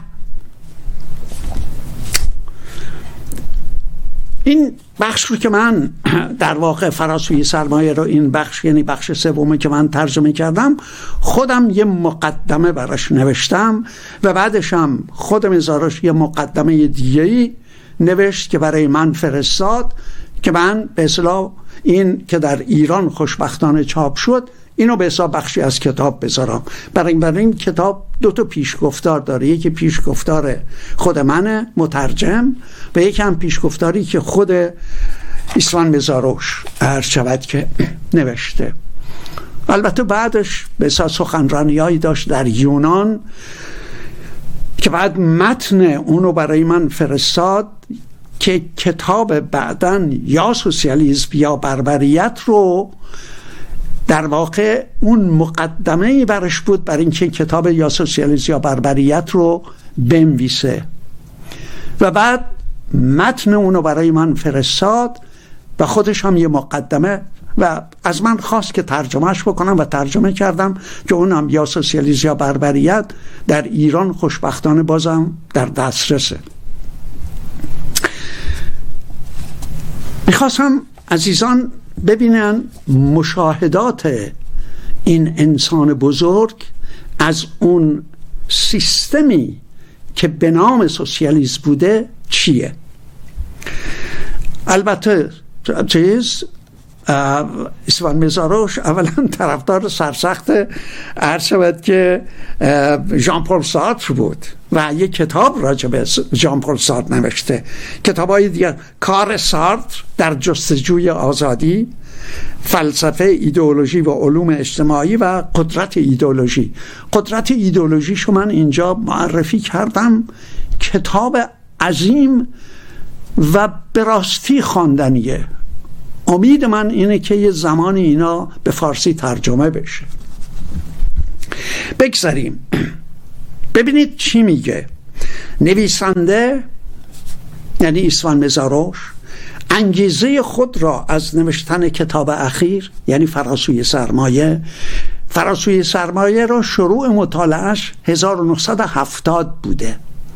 Speaker 1: این بخش رو که من در واقع فراسوی سرمایه رو، این بخش یعنی بخش سومی که من ترجمه کردم، خودم یه مقدمه براش نوشتم و بعدش هم خود مزاروش یه مقدمه دیگه‌ای نوشت که برای من فرستاد، که من به اصطلاح این که در ایران خوشبختانه چاپ شد، اینو به حساب بخشی از کتاب بذارم. برای این کتاب 2 پیشگفتار داره، یکی پیشگفتار خود من مترجم و یکی هم پیشگفتاری که خود ایسوان مزاروش عرض شود که نوشته. البته بعدش به حساب سخنرانی‌هایی داشت در یونان که بعد متن اونو برای من فرستاد که کتاب بعدن یا سوسیالیسم یا بربریت رو در واقع اون مقدمه‌ای برش بود برای اینکه کتاب یا سوسیالیسم یا بربریت رو بنویسه، و بعد متن اونو برای من فرستاد و خودش هم یه مقدمه و از من خواست که ترجمهش بکنم و ترجمه کردم که اونم یا سوسیالیسم یا بربریت در ایران خوشبختانه بازم در دسترسه. میخواستم عزیزان ببینن مشاهدات این انسان بزرگ از اون سیستمی که به نام سوسیالیسم بوده چیه. البته ایسوان مزاروش اولا طرفدار سرسخت عرض شود که ژان پل سارتر بود و یک کتاب راجع به ژان پل سارتر نوشته. کتاب‌های دیگر، کار سارتر در جستجوی آزادی، فلسفه ایدئولوژی و علوم اجتماعی و قدرت ایدئولوژی. قدرت ایدئولوژیشو من اینجا معرفی کردم، کتاب عظیم و به راستی خواندنیه. امید من اینه که یه زمانی اینا به فارسی ترجمه بشه. بگذاریم ببینید چی میگه نویسنده، یعنی ایسوان مزاروش، انگیزه خود را از نوشتن کتاب اخیر یعنی فراسوی سرمایه را شروع مطالعهش 1970 بوده.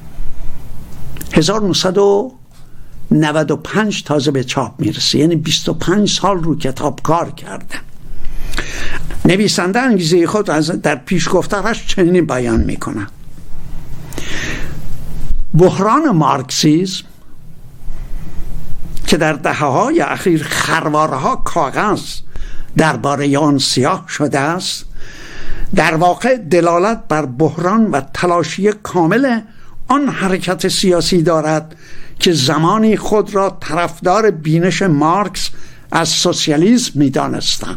Speaker 1: 1995 تازه به چاپ میرسه، یعنی 25 سال رو کتاب کار کرده. نویسنده انگیزه خود را در پیشگفتارش چنین بیان میکنه: بحران مارکسیسم که در دهه‌های اخیر خروارها کاغذ درباره آن سیاه شده است، در واقع دلالت بر بحران و تلاشی کامل آن حرکت سیاسی دارد که زمانی خود را طرفدار بینش مارکس از سوسیالیسم می‌دانستند.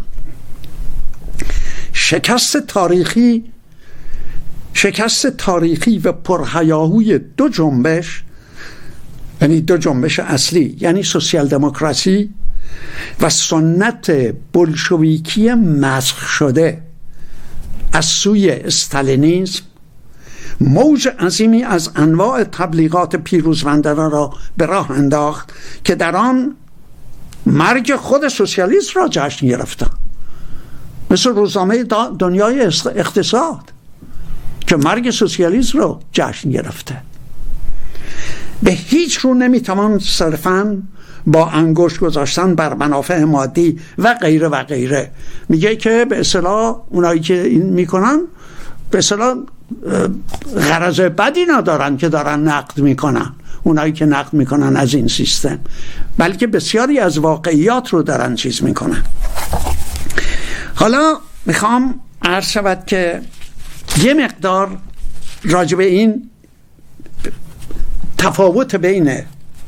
Speaker 1: شکست تاریخی و پرهیاهوی دو جنبش، یعنی دو جنبش اصلی، یعنی سوسیال دموکراسی و سنت بولشویکی مسخ شده از سوی استالینیسم، موج عظیمی از انواع تبلیغات پیروزمندانه را به راه انداخت که در آن مرگ خود سوسیالیسم را جشن گرفتند، مثل روزنامه دنیای اقتصاد که مرگ سوسیالیسم را جشن گرفته. به هیچ رو نمیتوان صرفاً با انگشت گذاشتن بر منافع مادی و غیره و غیره. میگه که به اصطلاح اونایی که این میکنن به اصطلاح غرض بدی ندارن که دارن نقد میکنن، اونایی که نقد میکنن از این سیستم، بلکه بسیاری از واقعیات رو دارن چیز میکنن. حالا میخوام عرض شود که یه مقدار راجع به این تفاوت بین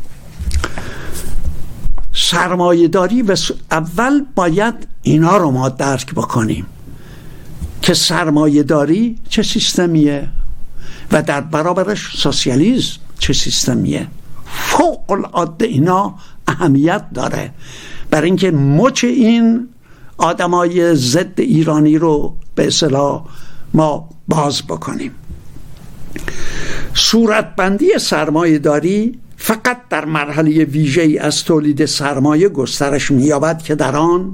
Speaker 1: سرمایه‌داری و اول باید اینا رو ما درک بکنیم که سرمایه‌داری چه سیستمیه و در برابرش سوسیالیسم چه سیستمیه. فوق العاده اینا اهمیت داره برای اینکه مچ این آدمای ضد ایرانی رو به اصطلاح ما باز بکنیم. صورتبندی سرمایه‌داری فقط در مرحله ویژه‌ای از تولید سرمایه گسترش می‌یابد که در آن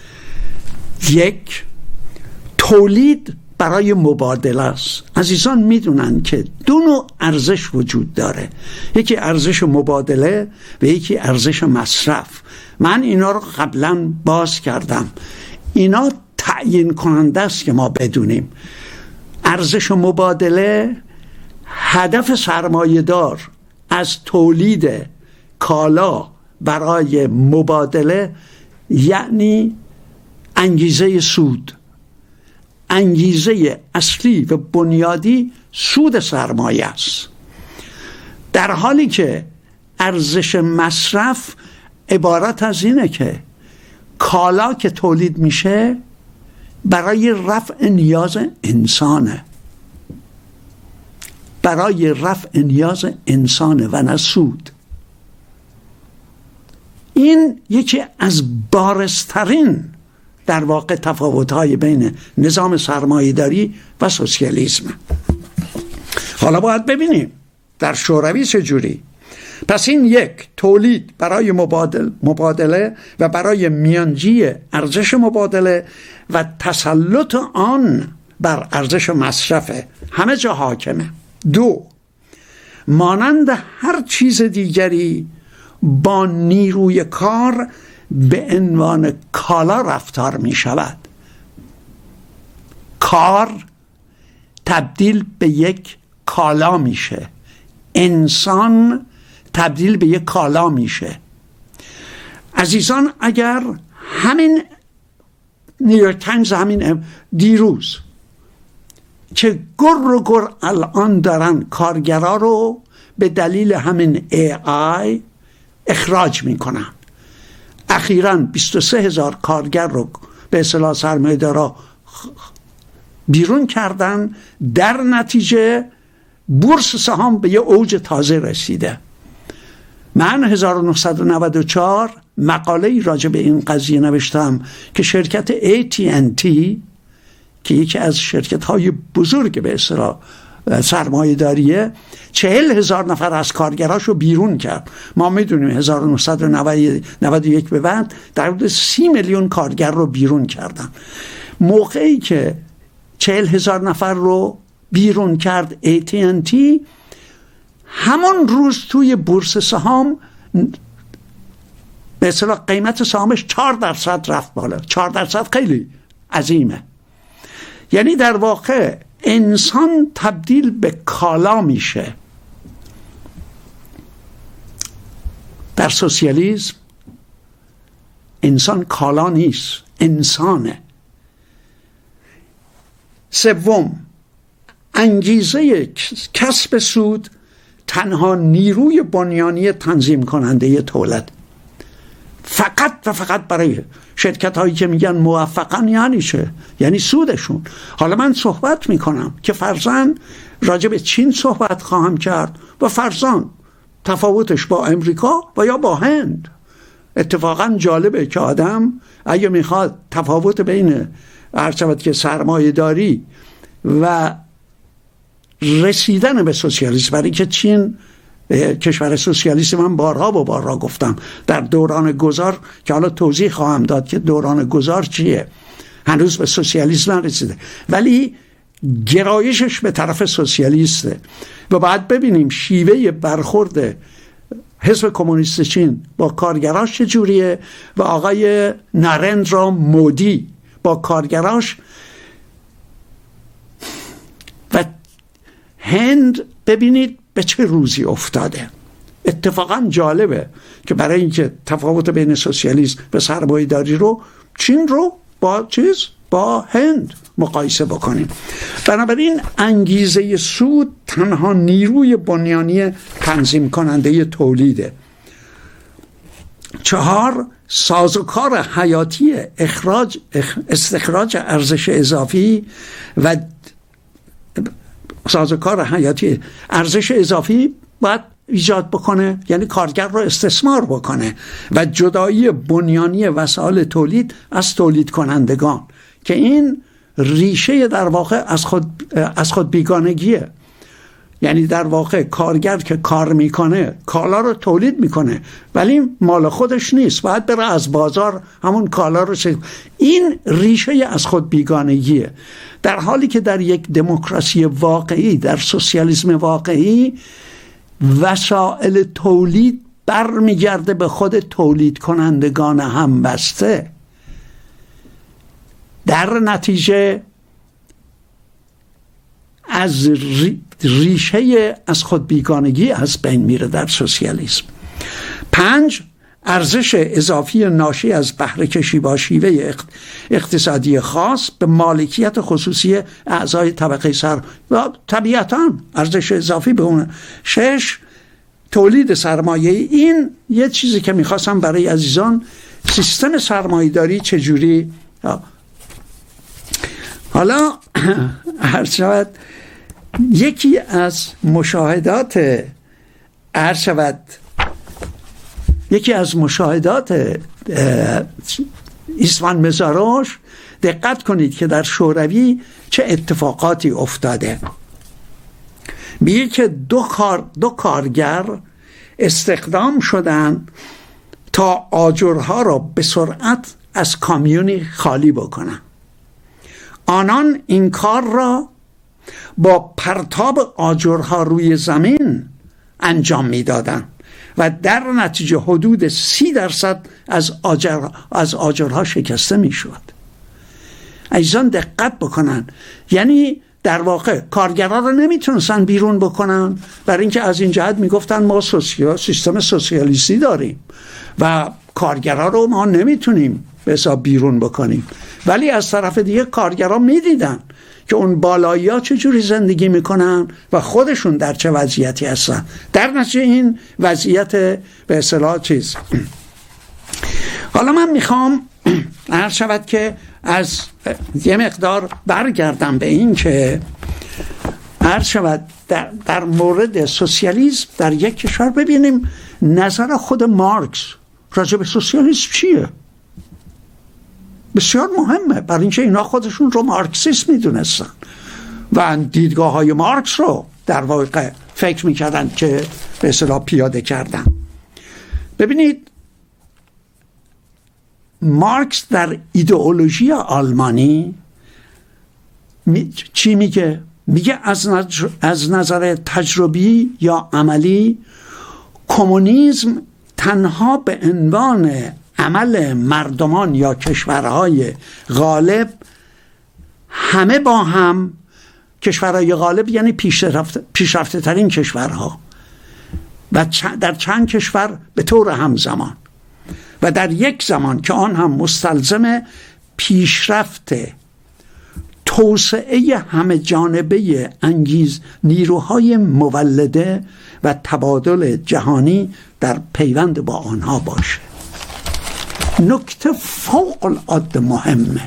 Speaker 1: یک تولید برای مبادله است. عزیزان میدونن که دو نوع ارزش وجود داره، یکی ارزش مبادله و یکی ارزش مصرف. من اینا رو قبلا باز کردم. اینا تعیین کننده است که ما بدونیم ارزش مبادله هدف سرمایه‌دار از تولید کالا برای مبادله یعنی انگیزه سود. انگیزه اصلی و بنیادی سود سرمایه است، در حالی که ارزش مصرف عبارت از اینه که کالا که تولید میشه برای رفع نیاز انسانه، برای رفع نیاز انسانه و نه سود. این یکی از بارزترین در واقع تفاوت‌های بین نظام سرمایه‌داری و سوسیالیسم. حالا باید ببینیم در شوروی چجوری. پس این یک تولید برای مبادله و برای میانجی ارزش مبادله و تسلط آن بر ارزش مصرف همه جا حاکمه. دو، مانند هر چیز دیگری با نیروی کار به عنوان کالا رفتار می شود. کار تبدیل به یک کالا میشه، انسان تبدیل به یک کالا میشه. عزیزان اگر همین نیویورک تایمز همین دیروز که گر الان دارن کارگرا رو به دلیل همین AI اخراج میکنن. اخیراً 23,000 کارگر رو به اصطلاح سرمایه‌دارا بیرون کردن، در نتیجه بورس سهام به یه اوج تازه رسیده. من 1994 مقاله‌ای راجع به این قضیه نوشتم که شرکت AT&T که یکی از شرکت‌های بزرگ به اصطلاح سرمایه‌داریه 40,000 نفر از کارگراشو بیرون کرد. ما میدونیم 1991 به بعد در حدود 30 میلیون کارگر رو بیرون کردن. موقعی که 40,000 نفر رو بیرون کرد AT&T، همون روز توی بورس سهام به اصطلاح قیمت سهامش 4% رفت بالا. 4% خیلی عظیمه. یعنی در واقع انسان تبدیل به کالا میشه. در سوسیالیسم انسان کالا نیست، انسانه. سوم، انگیزه کسب سود تنها نیروی بنیانی تنظیم کننده تولید. فقط و فقط برای شرکت هایی که میگن موفقن یعنی چه؟ یعنی سودشون. حالا من صحبت میکنم که فرضاً راجع به چین صحبت خواهم کرد و فرضاً تفاوتش با امریکا و یا با هند. اتفاقاً جالبه که آدم اگه میخواد تفاوت بین هرچند که سرمایه داری و رسیدن به سوسیالیسم، برای که چین کشور سوسیالیسم من بارها گفتم در دوران گذار که حالا توضیح خواهم داد که دوران گذار چیه، هنوز به سوسیالیسم نرسیده ولی گرایشش به طرف سوسیالیسته. و بعد ببینیم شیوه برخورد حزب کمونیست چین با کارگراش چجوریه و آقای نارندرا مودی با کارگراش. و هند ببینید به چه روزی افتاده. اتفاقا جالبه که برای اینکه تفاوت بین سوسیالیسم و سرمایه‌داری رو چین رو با با هند مقایسه بکنیم. بنابراین انگیزه سود تنها نیروی بنیانی تنظیم کننده تولیده. 4 سازوکار حیاتی استخراج ارزش اضافی و سازوکار حیاتی ارزش اضافی باید ایجاد بکنه، یعنی کارگر رو استثمار بکنه و جدایی بنیانی وسایل تولید از تولید کنندگان که این ریشه در واقع از خود بیگانگیه. یعنی در واقع کارگر که کار میکنه کالا رو تولید میکنه ولی مال خودش نیست، باید بره از بازار همون کالا رو این ریشه از خود بیگانگیه. در حالی که در یک دموکراسی واقعی، در سوسیالیسم واقعی، وسایل تولید برمیگرده به خود تولید کنندگان همبسته. در نتیجه از ریشه از خود بیگانگی از بین میره در سوسیالیسم. 5 ارزش اضافی ناشی از بهره کشی با شیوه اقتصادی خاص به مالکیت خصوصی اعضای طبقه و طبیعتاً ارزش اضافی به اون. 6 تولید سرمایه. این یه چیزی که میخواستم برای عزیزان، سیستم سرمایه‌داری چجوری. حالا عرض شود یکی از مشاهدات ایسوان مزاروش، دقت کنید که در شوروی چه اتفاقاتی افتاده. میگه که دو کارگر استخدام شدن تا آجرها را به سرعت از کامیونی خالی بکنن. آنان این کار را با پرتاب آجرها روی زمین انجام میدادند و در نتیجه حدود 30% از آجرها شکسته میشد. عزیزان دقت بکنن، یعنی در واقع کارگرها رو نمیتونستن بیرون بکنن، برای اینکه از این جهت میگفتن ما سیستم سوسیالیستی داریم و کارگرها رو ما نمیتونیم به حساب بیرون بکنیم. ولی از طرف دیگه کارگرها میدیدن که اون بالایی ها چجوری زندگی میکنن و خودشون در چه وضعیتی هستن. در نتیجه این وضعیت به اصطلاح چیز. حالا من میخوام عرض شود که از یه مقدار برگردم به این که عرض شود در مورد سوسیالیسم در یک کشور ببینیم نظر خود مارکس راجع به سوسیالیسم چیه. بسیار مهمه، برای اینکه اینا خودشون رو مارکسیسم میدونستن و دیدگاه های مارکس رو در واقع فکر میکردن که به اصطلاح پیاده کردن. ببینید مارکس در ایدئولوژی آلمانی چی میگه؟ میگه از نظر تجربی یا عملی کمونیسم تنها به عنوان عمل مردمان یا کشورهای غالب همه با هم، کشورهای غالب یعنی پیشرفته ترین کشورها و در چند کشور به طور همزمان و در یک زمان که آن هم مستلزم پیشرفت توسعه همه جانبه نیروهای مولده و تبادل جهانی در پیوند با آنها باشه. نکته فوق العاده مهمه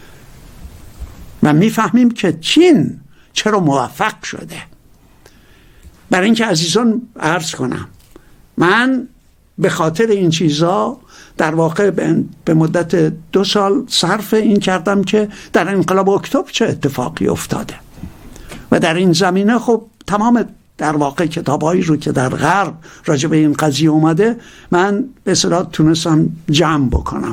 Speaker 1: و میفهمیم که چین چرا موفق شده. برای اینکه عزیزان عرض کنم، من به خاطر این چیزا در واقع به مدت 2 سال صرف این کردم که در انقلاب اکتبر چه اتفاقی افتاده و در این زمینه خب تمام در واقع کتابایی رو که در غرب راجع به این قضیه اومده من به اصطلاح تونستم جمع بکنم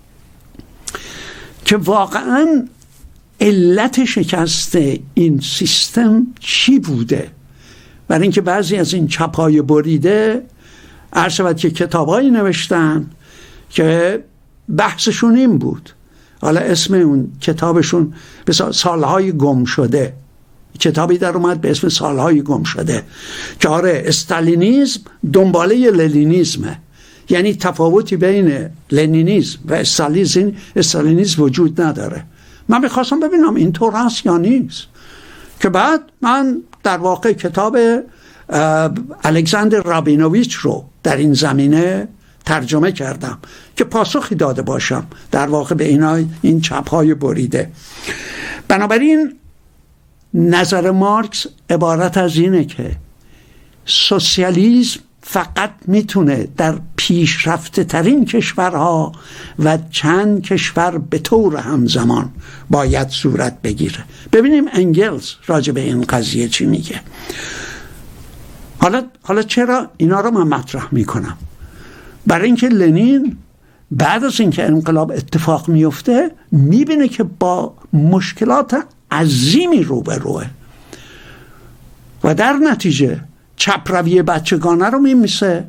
Speaker 1: که واقعا علت شکست این سیستم چی بوده. برای اینکه بعضی از این چپای بریده عرض شود که کتابایی نوشتن که بحثشون این بود، حالا اسم اون کتابشون به سالهای گم شده، کتابی در اومد به اسم سالهای گم شده که آره استالینیسم دنباله لنینیسمه، یعنی تفاوتی بین لنینیسم و استالینیسم وجود نداره. من میخواستم ببینم این طور هست یا نیست، که بعد من در واقع کتاب الکساندر رابینوویچ رو در این زمینه ترجمه کردم که پاسخی داده باشم در واقع به این چپ‌های بریده. بنابراین نظر مارکس عبارت از اینه که سوسیالیسم فقط میتونه در پیشرفته ترین کشورها و چند کشور به طور همزمان باید صورت بگیره. ببینیم انگلز راجع به این قضیه چی میگه. حالا چرا اینا رو من مطرح میکنم؟ برای اینکه لنین بعد از اینکه انقلاب اتفاق میفته میبینه که با مشکلات عظیمی روبروه و در نتیجه چپروی بچگانه رو میمیسه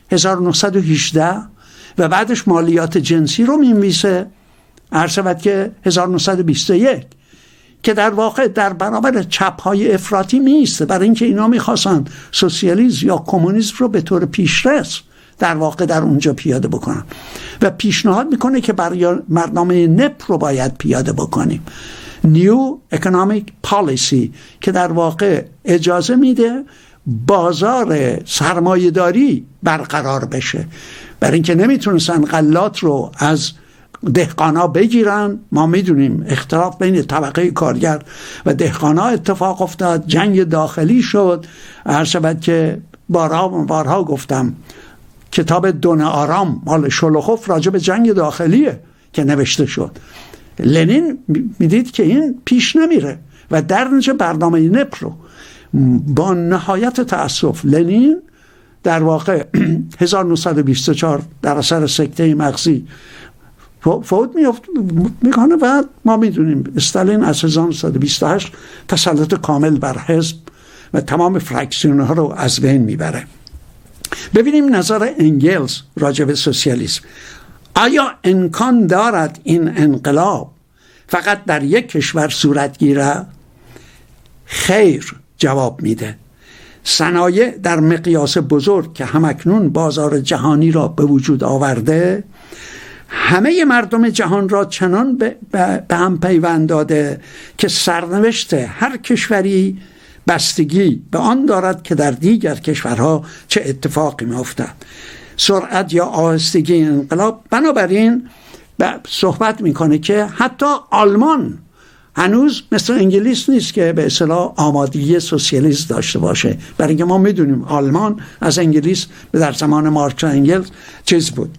Speaker 1: 1918 و بعدش مالیات جنسی رو میمیسه عرض شود که 1921 که در واقع در برابر چپ‌های افراطی میسته، برای اینکه اینا میخواستن سوسیالیسم یا کمونیسم رو به طور پیشرس در واقع در اونجا پیاده بکنن و پیشنهاد میکنه که برنامه نپ رو باید پیاده بکنیم، نیو اکونومیک پالیسی، که در واقع اجازه میده بازار سرمایه‌داری برقرار بشه، برای اینکه نمیتونستن غلات رو از دهقانا بگیرن. ما میدونیم اختلاف بین طبقه کارگر و دهقانا اتفاق افتاد، جنگ داخلی شد. هر شود که بارها گفتم کتاب دون آرام مال شولوخوف راجع به جنگ داخلیه که نوشته شد. لنین میدید که این پیش نمیره و در نتیجه برنامه نپ رو با نهایت تأسف لنین در واقع 1924 در اثر سکته مغزی فوت میکنه و ما میدونیم استالین از 1928 تسلط کامل بر حزب و تمام فراکسیون ها رو از بین میبره. ببینیم نظر انگلز راجع به سوسیالیسم. آیا امکان دارد این انقلاب فقط در یک کشور صورت گیرد؟ خیر جواب میده. صنایع در مقیاس بزرگ که همکنون بازار جهانی را به وجود آورده همه مردم جهان را چنان به هم پیوند داده که سرنوشت هر کشوری بستگی به آن دارد که در دیگر کشورها چه اتفاقی می‌افتد. سرعت یا آهستگی انقلاب بنابراین صحبت میکنه که حتی آلمان هنوز مثل انگلیس نیست که به اصطلاح آمادگی سوسیالیسم داشته باشه، برای اینکه ما میدونیم آلمان از انگلیس در زمان مارکس و انگلز چیز بود،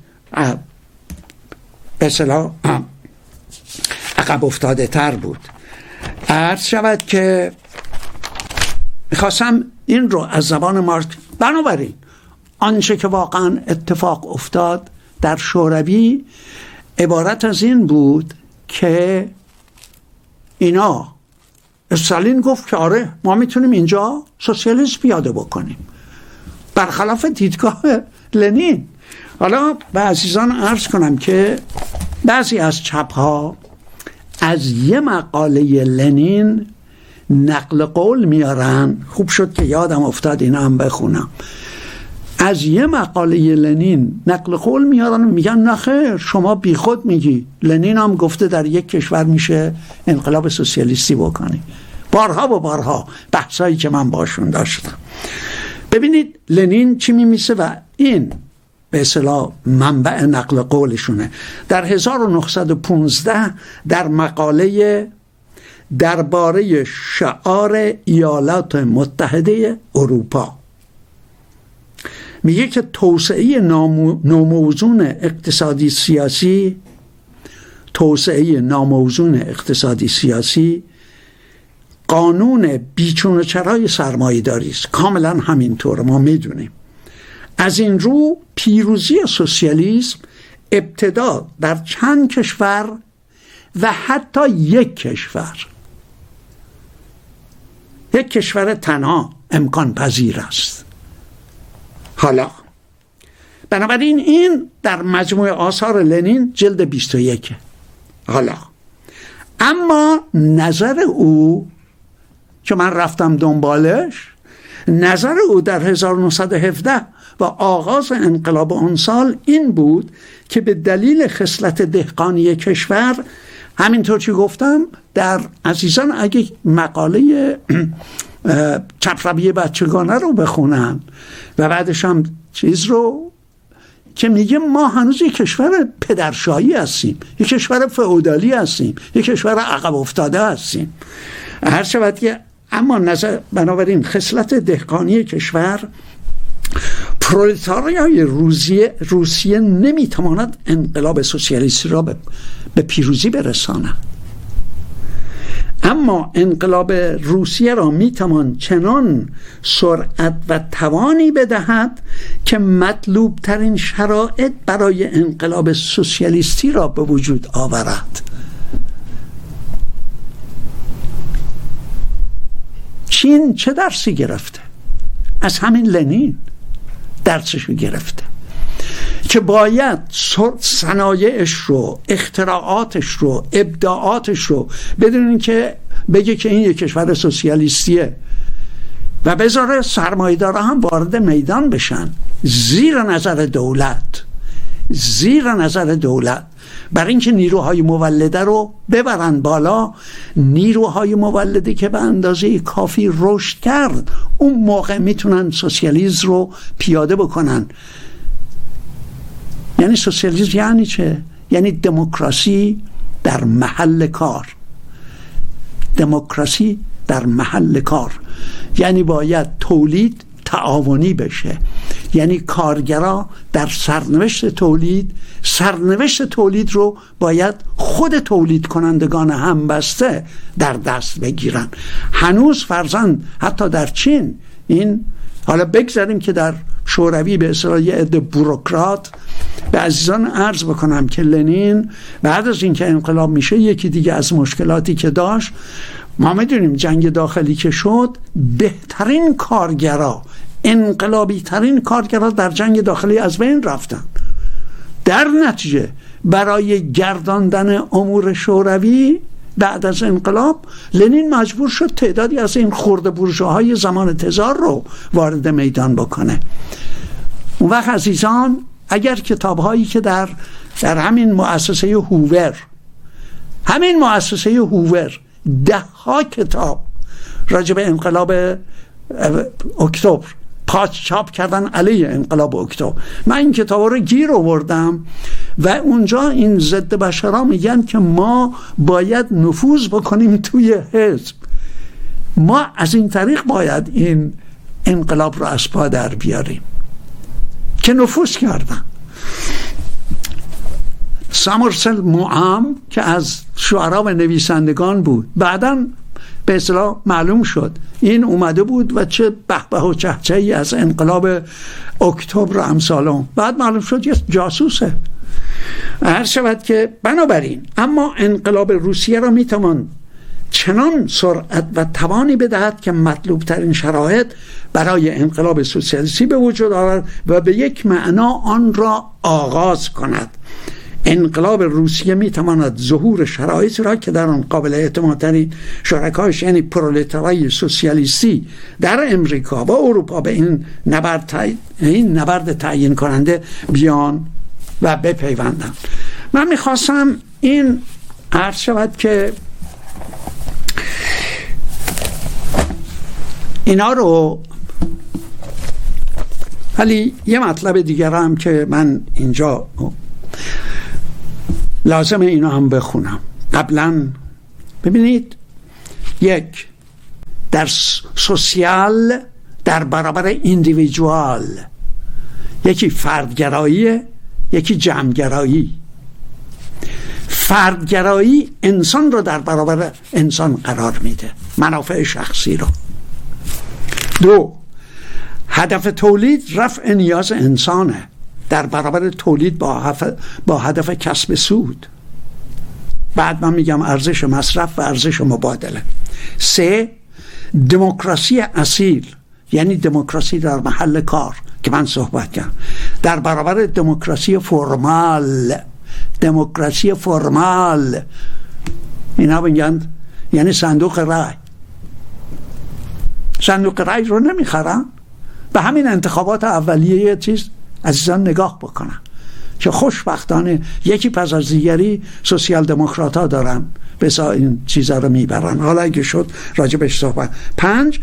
Speaker 1: به اصطلاح عقب افتاده تر بود. عرض شود که میخواستم این رو از زبان مارکس. بنابراین آنچه که واقعا اتفاق افتاد در شوروی عبارت از این بود که اینا استالین گفت که آره ما میتونیم اینجا سوسیالیسم پیاده بکنیم برخلاف دیدگاه لنین. حالا به عزیزان عرض کنم که بعضی از چپ‌ها از یه مقاله لنین نقل قول میارن، خوب شد که یادم افتاد اینا هم بخونم. از یه مقاله لنین نقل قول میارن و میگن نخیر شما بی خود میگی، لنین هم گفته در یک کشور میشه انقلاب سوسیالیستی بکنی. بارها و بارها بحثایی که من باشون داشتم. ببینید لنین چی میمیسه و این به اصطلاح منبع نقل قولشونه. در 1915 در مقاله درباره شعار ایالات متحده اروپا میگه که توسعه ناموزون اقتصادی سیاسی قانون بیچون و چرای سرمایه داری است. کاملا همینطور ما میدونیم. از این رو پیروزی سوسیالیسم ابتدا در چند کشور و حتی یک کشور تنها امکان پذیر است. حالا بنابراین این در مجموع آثار لنین جلد 21. حالا اما نظر او که من رفتم دنبالش، نظر او در 1917 و آغاز انقلاب آن سال این بود که به دلیل خصلت دهقانی کشور همینطور که گفتم در عزیزان اگه مقاله چپروی بچگانه رو بخونن و بعدش هم چیز رو که میگه ما هنوز یک کشور پدرشاهی هستیم، یک کشور فئودالی هستیم، یک کشور عقب افتاده هستیم. هر شود که اما بنابراین خصلت دهقانی کشور، پرولتاریای روسیه نمیتواند انقلاب سوسیالیستی را به پیروزی برساند، اما انقلاب روسیه را میتوان چنان سرعت و توانی بدهد که مطلوب ترین شرایط برای انقلاب سوسیالیستی را به وجود آورد. چین چه درسی گرفته؟ از همین لنین درسشو گرفته که باید صنایعش رو، اختراعاتش رو، ابداعاتش رو بدونین که بگه که این یک کشور سوسیالیستیه و بذاره سرمایه‌دارا هم وارد میدان بشن زیر نظر دولت برای اینکه نیروهای مولده رو ببرن بالا. نیروهای مولده که به اندازه کافی رشد کرد اون موقع میتونن سوسیالیسم رو پیاده بکنن. یعنی سوسیالیسم یعنی چه؟ یعنی دموکراسی در محل کار. دموکراسی در محل کار یعنی باید تولید تعاونی بشه، یعنی کارگرا در سرنوشت تولید رو باید خود تولید کنندگان همبسته در دست بگیرن. هنوز فرضاً حتی در چین این، حالا بگذاریم که در شوروی به اصطلاح یه عده بوروکرات، به عزیزان عرض بکنم که لنین بعد از اینکه انقلاب میشه یکی دیگه از مشکلاتی که داشت، ما میدونیم جنگ داخلی که شد، بهترین کارگرا، انقلابی ترین کارگرا در جنگ داخلی از بین رفتن. در نتیجه برای گرداندن امور شوروی بعد از انقلاب لنین مجبور شد تعدادی از این خرده بورژواهای زمان تزار رو وارد میدان بکنه. اون وقت عزیزان اگر کتاب‌هایی که در همین مؤسسه هوور 10 کتاب راجع به انقلاب اکتبر چاپ کردن علیه انقلاب اکتبر، من این کتاب رو گیر آوردم و اونجا این ضد بشرا میگن که ما باید نفوذ بکنیم توی حزب، ما از این طریق باید این انقلاب رو از پا در بیاریم، که نفوذ کردن. سامرسل موام که از شعرا و نویسندگان بود، بعداً به اصطلاح معلوم شد این اومده بود و چه بهبه و چهچه‌ای از انقلاب اکتبر و امثالون، بعد معلوم شد یه جاسوسه. هر شود که بنابراین اما انقلاب روسیه را میتوان چنان سرعت و توانی بدهد که مطلوب ترین شرایط برای انقلاب سوسیالیستی به وجود آورد و به یک معنا آن را آغاز کند. انقلاب روسیه میتواند ظهور شرایطی را که در آن قابل اعتمادترین شرکایش یعنی پرولتارای سوسیالیستی در امریکا و اروپا به این نبرد تعیین کننده بیان و بپیوندن. من میخواستم این عرض شود که اینا رو، ولی یه مطلب دیگر هم که من اینجا لازمه اینا هم بخونم. قبلا ببینید، یک، در سوسیال در برابر ایندیویدوال، یکی فردگرایی، یکی جمعگرایی. فردگرایی انسان رو در برابر انسان قرار میده، منافع شخصی رو. دو، هدف تولید رفع نیاز انسانه در برابر تولید با هدف کسب سود. بعد من میگم ارزش مصرف و ارزش مبادله. سه، دموکراسی اصیل، یعنی دموکراسی در محل کار که من صحبت کردم، در برابر دموکراسی فرمال. دموکراسی فرمال اینا میگن یعنی صندوق رای. صندوق رای رو نمیخرن. به همین انتخابات اولیه چیز عزیزان نگاه بکنن که خوشبختانه یکی پس از دیگری سوسیال دموکرات ها دارن بسا این چیزا رو میبرن. حالا اگه شد راجبش صحبت. 5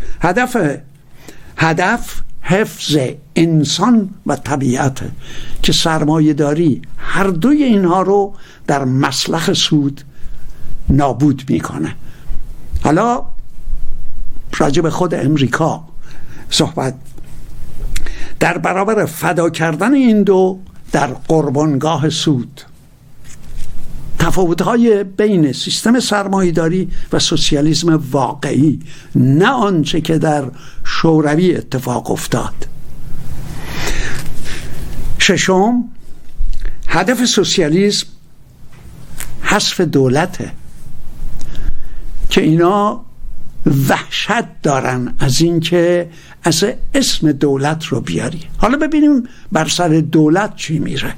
Speaker 1: هدف حفظ انسان و طبیعت که سرمایه داری هر دوی اینها رو در مسلخ سود نابود میکنه. حالا راجب خود امریکا صحبت در برابر فدا کردن این دو در قربانگاه سود، تفاوت‌های بین سیستم سرمایه‌داری و سوسیالیسم واقعی، نه آنچه که در شوروی اتفاق افتاد. 6 هدف سوسیالیسم حذف دولته که اینا وحشت دارن از اینکه از اسم دولت رو بیاری. حالا ببینیم بر سر دولت چی میره.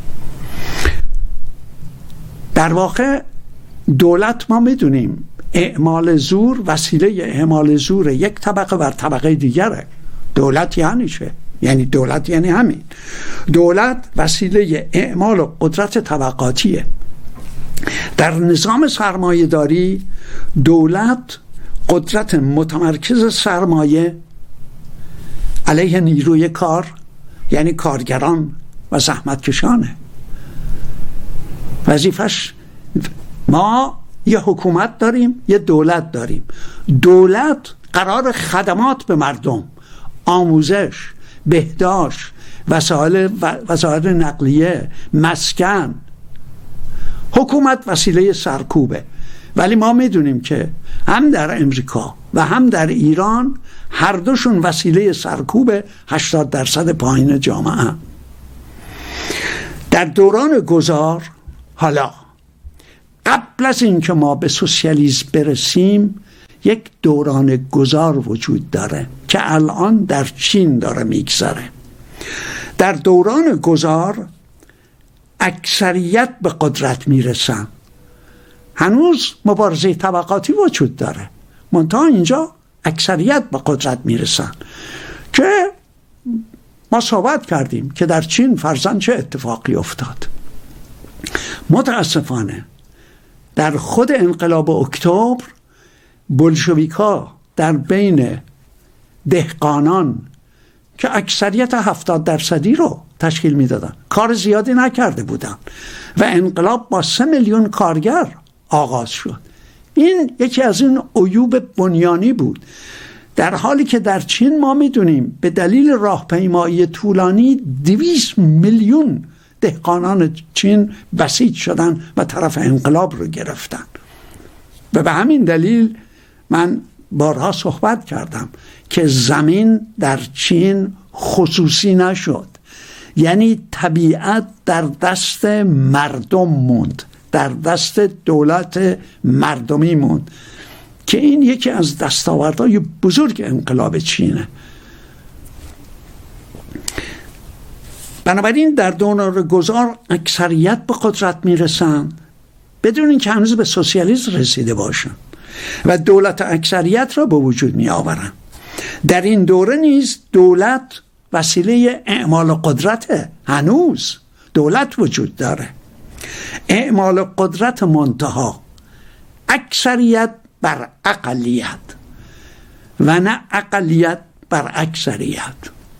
Speaker 1: در واقع دولت ما میدونیم اعمال زور، وسیله اعمال زور یک طبقه بر طبقه دیگره. دولت یعنی چه؟ یعنی دولت یعنی همین. دولت وسیله اعمال و قدرت طبقاتیه. در نظام سرمایه داری دولت قدرت متمرکز سرمایه علیه نیروی کار، یعنی کارگران و زحمتکشانه. وظیفش، ما یه حکومت داریم، یه دولت داریم. دولت قرار خدمات به مردم، آموزش، بهداشت، وسایل نقلیه، مسکن. حکومت وسیله سرکوبه. ولی ما میدونیم که هم در امریکا و هم در ایران هر دوشون وسیله سرکوب 80% پایین جامعه. در دوران گذار، حالا قبل از اینکه ما به سوسیالیسم برسیم، یک دوران گذار وجود داره که الان در چین داره میگذره. در دوران گذار اکثریت به قدرت میرسن. هنوز مبارزه طبقاتی وجود داره، منتها اینجا اکثریت به قدرت میرسن که ما صحبت کردیم که در چین فرضاً چه اتفاقی افتاد. متاسفانه در خود انقلاب اکتبر بولشویکا در بین دهقانان که اکثریت 70% رو تشکیل میدادن کار زیادی نکرده بودن و انقلاب با 3 میلیون کارگر آغاز شد. این یکی از این عیوب بنیانی بود، در حالی که در چین ما میدونیم به دلیل راهپیمایی طولانی 200 میلیون دهقانان چین بسیج شدن و طرف انقلاب رو گرفتن. و به همین دلیل من بارها صحبت کردم که زمین در چین خصوصی نشد، یعنی طبیعت در دست مردم موند، در دست دولت مردمی موند که این یکی از دستاوردهای بزرگ انقلاب چینه. بنابراین در دوران گذار اکثریت به قدرت میرسن بدون اینکه هنوز به سوسیالیسم رسیده باشن و دولت اکثریت را به وجود می آورن. در این دوره نیز دولت وسیله اعمال قدرت، هنوز دولت وجود داره. اعمال قدرت منتها اکثریت بر اقلیت و نه اقلیت بر اکثریت.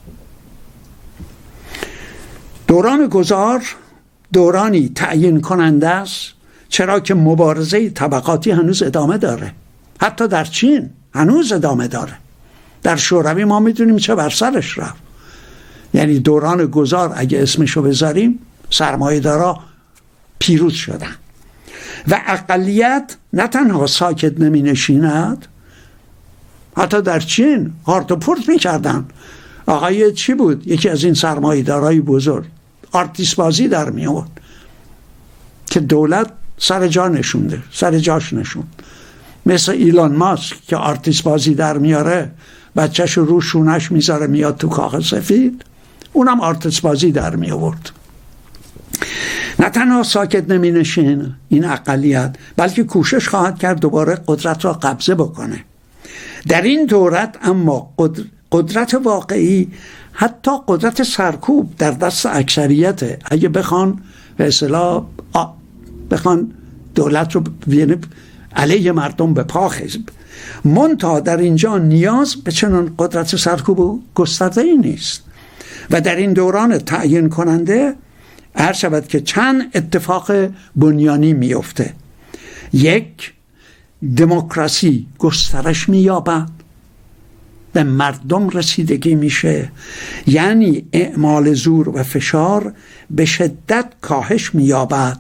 Speaker 1: دوران گذار دورانی تعیین کننده است، چرا که مبارزه طبقاتی هنوز ادامه داره. حتی در چین هنوز ادامه داره. در شوروی ما میدونیم چه بر سرش رفت. یعنی دوران گذار اگه اسمشو بذاریم سرمایه‌دارا پیروز شدن و اقلیت نه تنها ساکت نمی نشیند، حتی در چین هارت و پورت میکردن. آقای چی بود؟ یکی از این سرمایه‌دارای بزرگ آرتیست بازی در می آورد که دولت سر جاش نشوند. مثل ایلان ماسک که آرتیست بازی در میاره، بچهش رو شونش میذاره میاد تو کاخ سفید، اونم آرتیست بازی در می آورد. نه تنها ساکت نمی نشین این اقلیت، بلکه کوشش خواهد کرد دوباره قدرت را قبضه بکنه. در این دورت اما قدرت واقعی حتی قدرت سرکوب در دست اکثریته. اگه بخوان به اصطلاح بخوان دولت رو علیه مردم به پا خیز، منتها در اینجا نیاز به چنان قدرت سرکوب و گسترده‌ای نیست. و در این دوران تعیین کننده عرض شود که چند اتفاق بنیانی میفته. یک، دموکراسی گسترش مییابد، به مردم رسیدگی میشه، یعنی اعمال زور و فشار به شدت کاهش مییابد.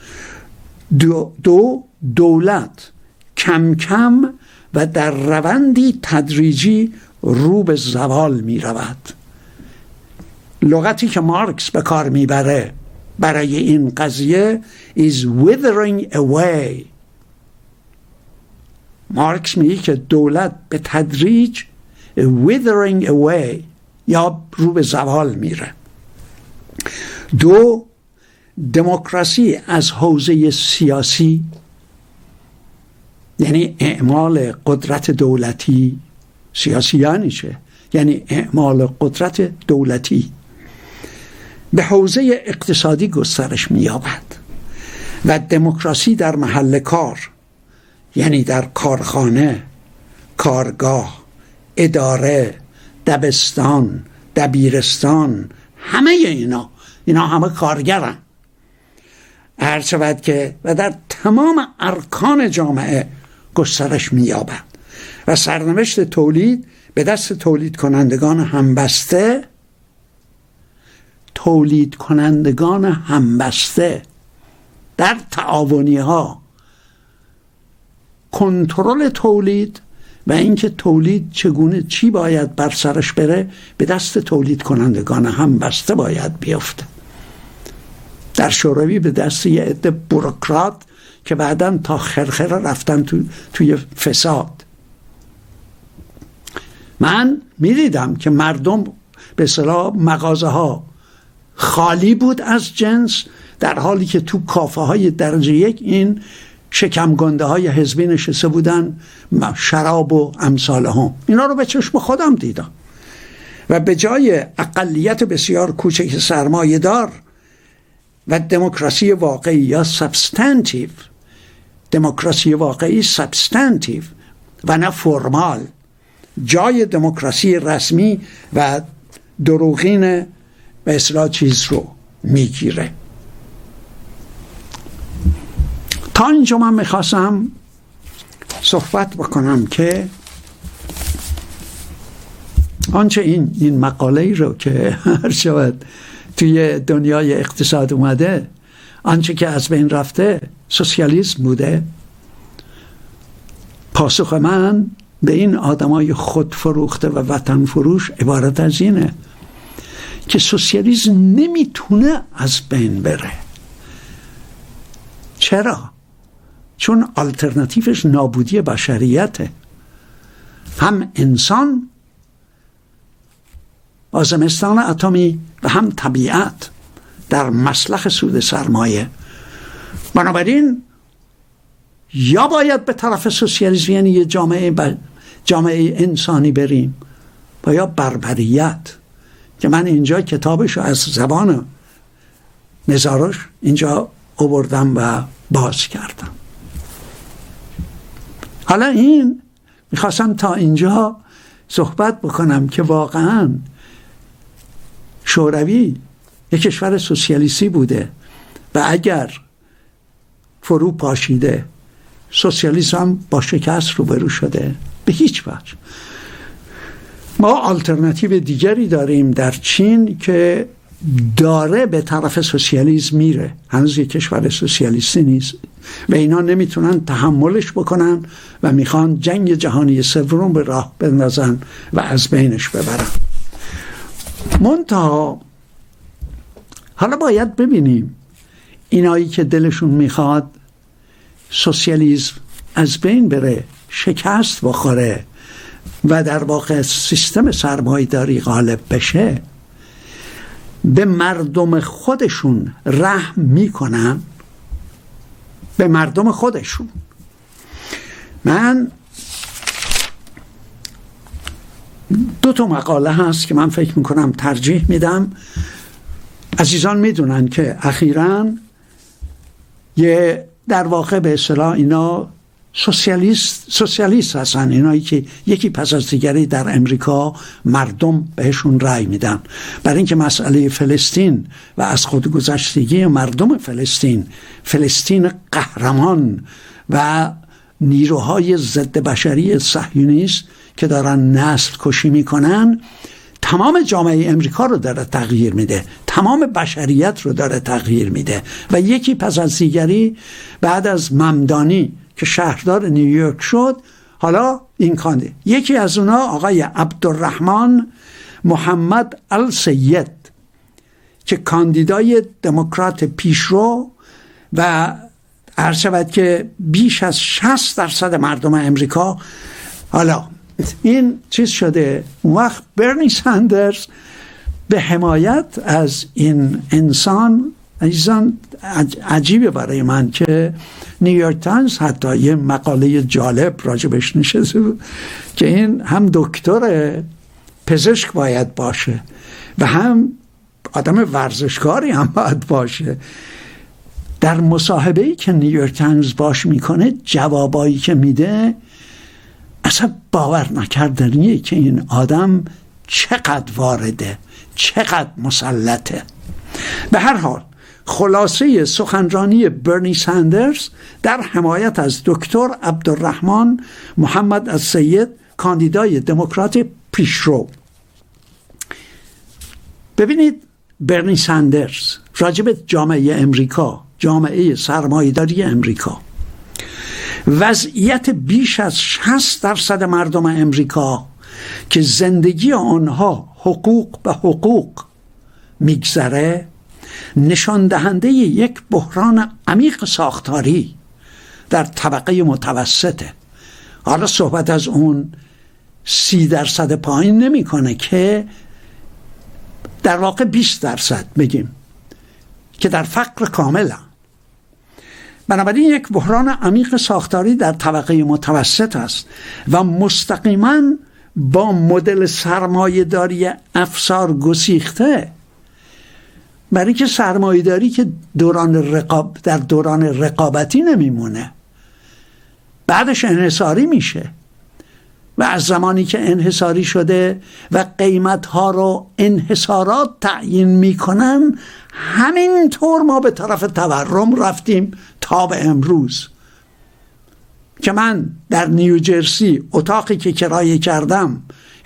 Speaker 1: دو، دولت کم کم و در روندی تدریجی رو به زوال می رود. لغتی که مارکس به کار میبره برای این قضیه is withering away. مارکس میگه که دولت به تدریج withering away یا رو به زوال میره. دو، دموکراسی از حوزه سیاسی، یعنی اعمال قدرت دولتی، سیاسی یعنی چه؟ یعنی اعمال قدرت دولتی به حوزه اقتصادی گسترش می‌یابد و دموکراسی در محل کار، یعنی در کارخانه، کارگاه، اداره، دبستان، دبیرستان، همه اینا همه کارگرن. عرض شود که و در تمام ارکان جامعه گسترش می‌یابد و سرنوشت تولید به دست تولید کنندگان همبسته در تعاونی ها، کنترل تولید و اینکه تولید چگونه چی باید بر سرش بره به دست تولید کنندگان همبسته باید بیفته. در شوروی به دست یه عده بوروکرات که بعداً تا خرخره رفتن توی فساد. من می‌دیدم که مردم به اصطلاح مغازه ها خالی بود از جنس، در حالی که تو کافه های درجه یک این شکمگنده های حزبی نشسته بودن، شراب و امثال هم. اینا رو به چشم خودم دیدم. و به جای اقلیت بسیار کوچک سرمایه دار و دموکراسی واقعی یا سابستانتیو، دموکراسی واقعی سابستانتیو و نه فرمال، جای دموکراسی رسمی و دروغین به اصطلاح چیز رو میگیره. تا اینجا من میخواستم صحبت بکنم که آنچه این مقاله رو که هر شود توی دنیای اقتصاد اومده، آنچه که از بین رفته سوسیالیسم بوده. پاسخ من به این آدمای خود فروخته و وطن فروش عبارت از اینه که سوسیالیسم نمیتونه از بین بره. چرا؟ چون آلترناتیوش نابودی بشریته. هم انسان با زمستان اتمی و هم طبیعت در مسلخ سود سرمایه. بنابراین یا باید به طرف سوسیالیسم، یعنی یه جامعه انسانی بریم، و یا بربریت که من اینجا کتابشو از زبان نزاروش اینجا آوردم و باز کردم. حالا این میخواستم تا اینجا صحبت بکنم که واقعا شوروی یک کشور سوسیالیستی بوده و اگر فرو پاشیده، سوسیالیسم هم با شکست روبرو شده. به هیچ وجه. ما آلترناتیو دیگری داریم در چین که داره به طرف سوسیالیسم میره، هنوز یک کشور سوسیالیستی نیست و اینا نمیتونن تحملش بکنن و میخوان جنگ جهانی سوم به راه بندازن و از بینش ببرن. منتها حالا باید ببینیم اینایی که دلشون میخواد سوسیالیسم از بین بره، شکست بخوره و در واقع سیستم سرمایه‌داری غالب بشه، به مردم خودشون رحم میکنن، به مردم خودشون. من 2 تا مقاله هست که من فکر میکنم ترجیح میدم. عزیزان میدونن که اخیراً در واقع به اصطلاح اینا سوسیالیست هستن، اینایی که یکی پس از دیگری در امریکا مردم بهشون رأی میدن برای اینکه مسئله فلسطین و از خودگذشتگی مردم فلسطین قهرمان و نیروهای ضد بشری صهیونیست که دارن نسل کشی میکنن تمام جامعه امریکا رو داره تغییر میده، تمام بشریت رو داره تغییر میده. و یکی پس از دیگری بعد از ممدانی که شهردار نیویورک شد، حالا این کاندید یکی از اونا آقای عبدالرحمن محمد السید که کاندیدای دموکرات پیشرو و عرض شود که بیش از 60% مردم امریکا، حالا این چیز شده. اون وقت برنی ساندرز به حمایت از این انسان عجیبه برای من که نیویورک تایمز حتی یه مقاله جالب راجبش نشسته که این هم دکتر پزشک باید باشه و هم آدم ورزشکاری هم باید باشه. در مصاحبه‌ای که نیویورک تایمز باش میکنه، جوابایی که میده اصلا باور نکردنیه که این آدم چقدر وارده، چقدر مسلطه. به هر حال خلاصه سخنرانی برنی ساندرز در حمایت از دکتر عبدالرحمن محمد السید کاندیدای دموکرات پیشرو. ببینید برنی ساندرز راجب جامعه امریکا، جامعه سرمایه‌داری امریکا، وضعیت بیش از 60% مردم امریکا که زندگی آنها حقوق به حقوق میگذره، نشان دهنده یک بحران عمیق ساختاری در طبقه متوسطه. حالا صحبت از اون 30% پایین نمی کنه که در واقع 20% بگیم که در فقر کاملا. بنابراین یک بحران عمیق ساختاری در طبقه متوسط است و مستقیما با مدل سرمایه‌داری افسار گسیخته، برای که سرمایه‌داری که در دوران رقابتی نمیمونه، بعدش انحصاری میشه و از زمانی که انحصاری شده و قیمت‌ها رو انحصارات تعیین میکنن، همینطور ما به طرف تورم رفتیم تا به امروز که من در نیوجرسی اتاقی که کرایه کردم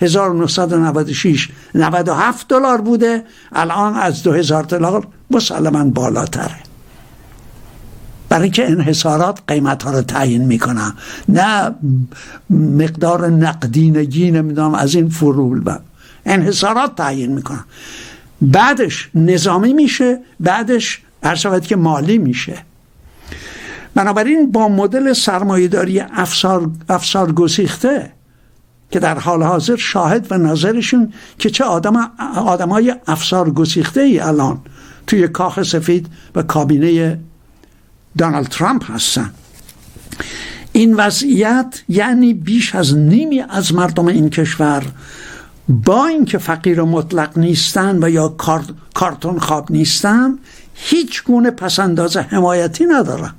Speaker 1: 1996 $97 بوده، الان از $2000 مسلماً بالاتره، برای که انحصارات قیمت ها رو تعیین میکنن، نه مقدار نقدینگی نمیدونم از این فرول با انحصارات تعیین میکنن، بعدش نظامی میشه، بعدش هر شود که مالی میشه. بنابراین با مدل سرمایه‌داری افسار گسیخته که در حال حاضر شاهد و ناظرشون که چه آدمای افسار گسیخته ای الان توی کاخ سفید و کابینه دونالد ترامپ هستن. این وضعیت یعنی بیش از نیمی از مردم این کشور با اینکه فقیر مطلق نیستن و یا کارتون خواب نیستن، هیچ گونه پسنداز حمایتی ندارن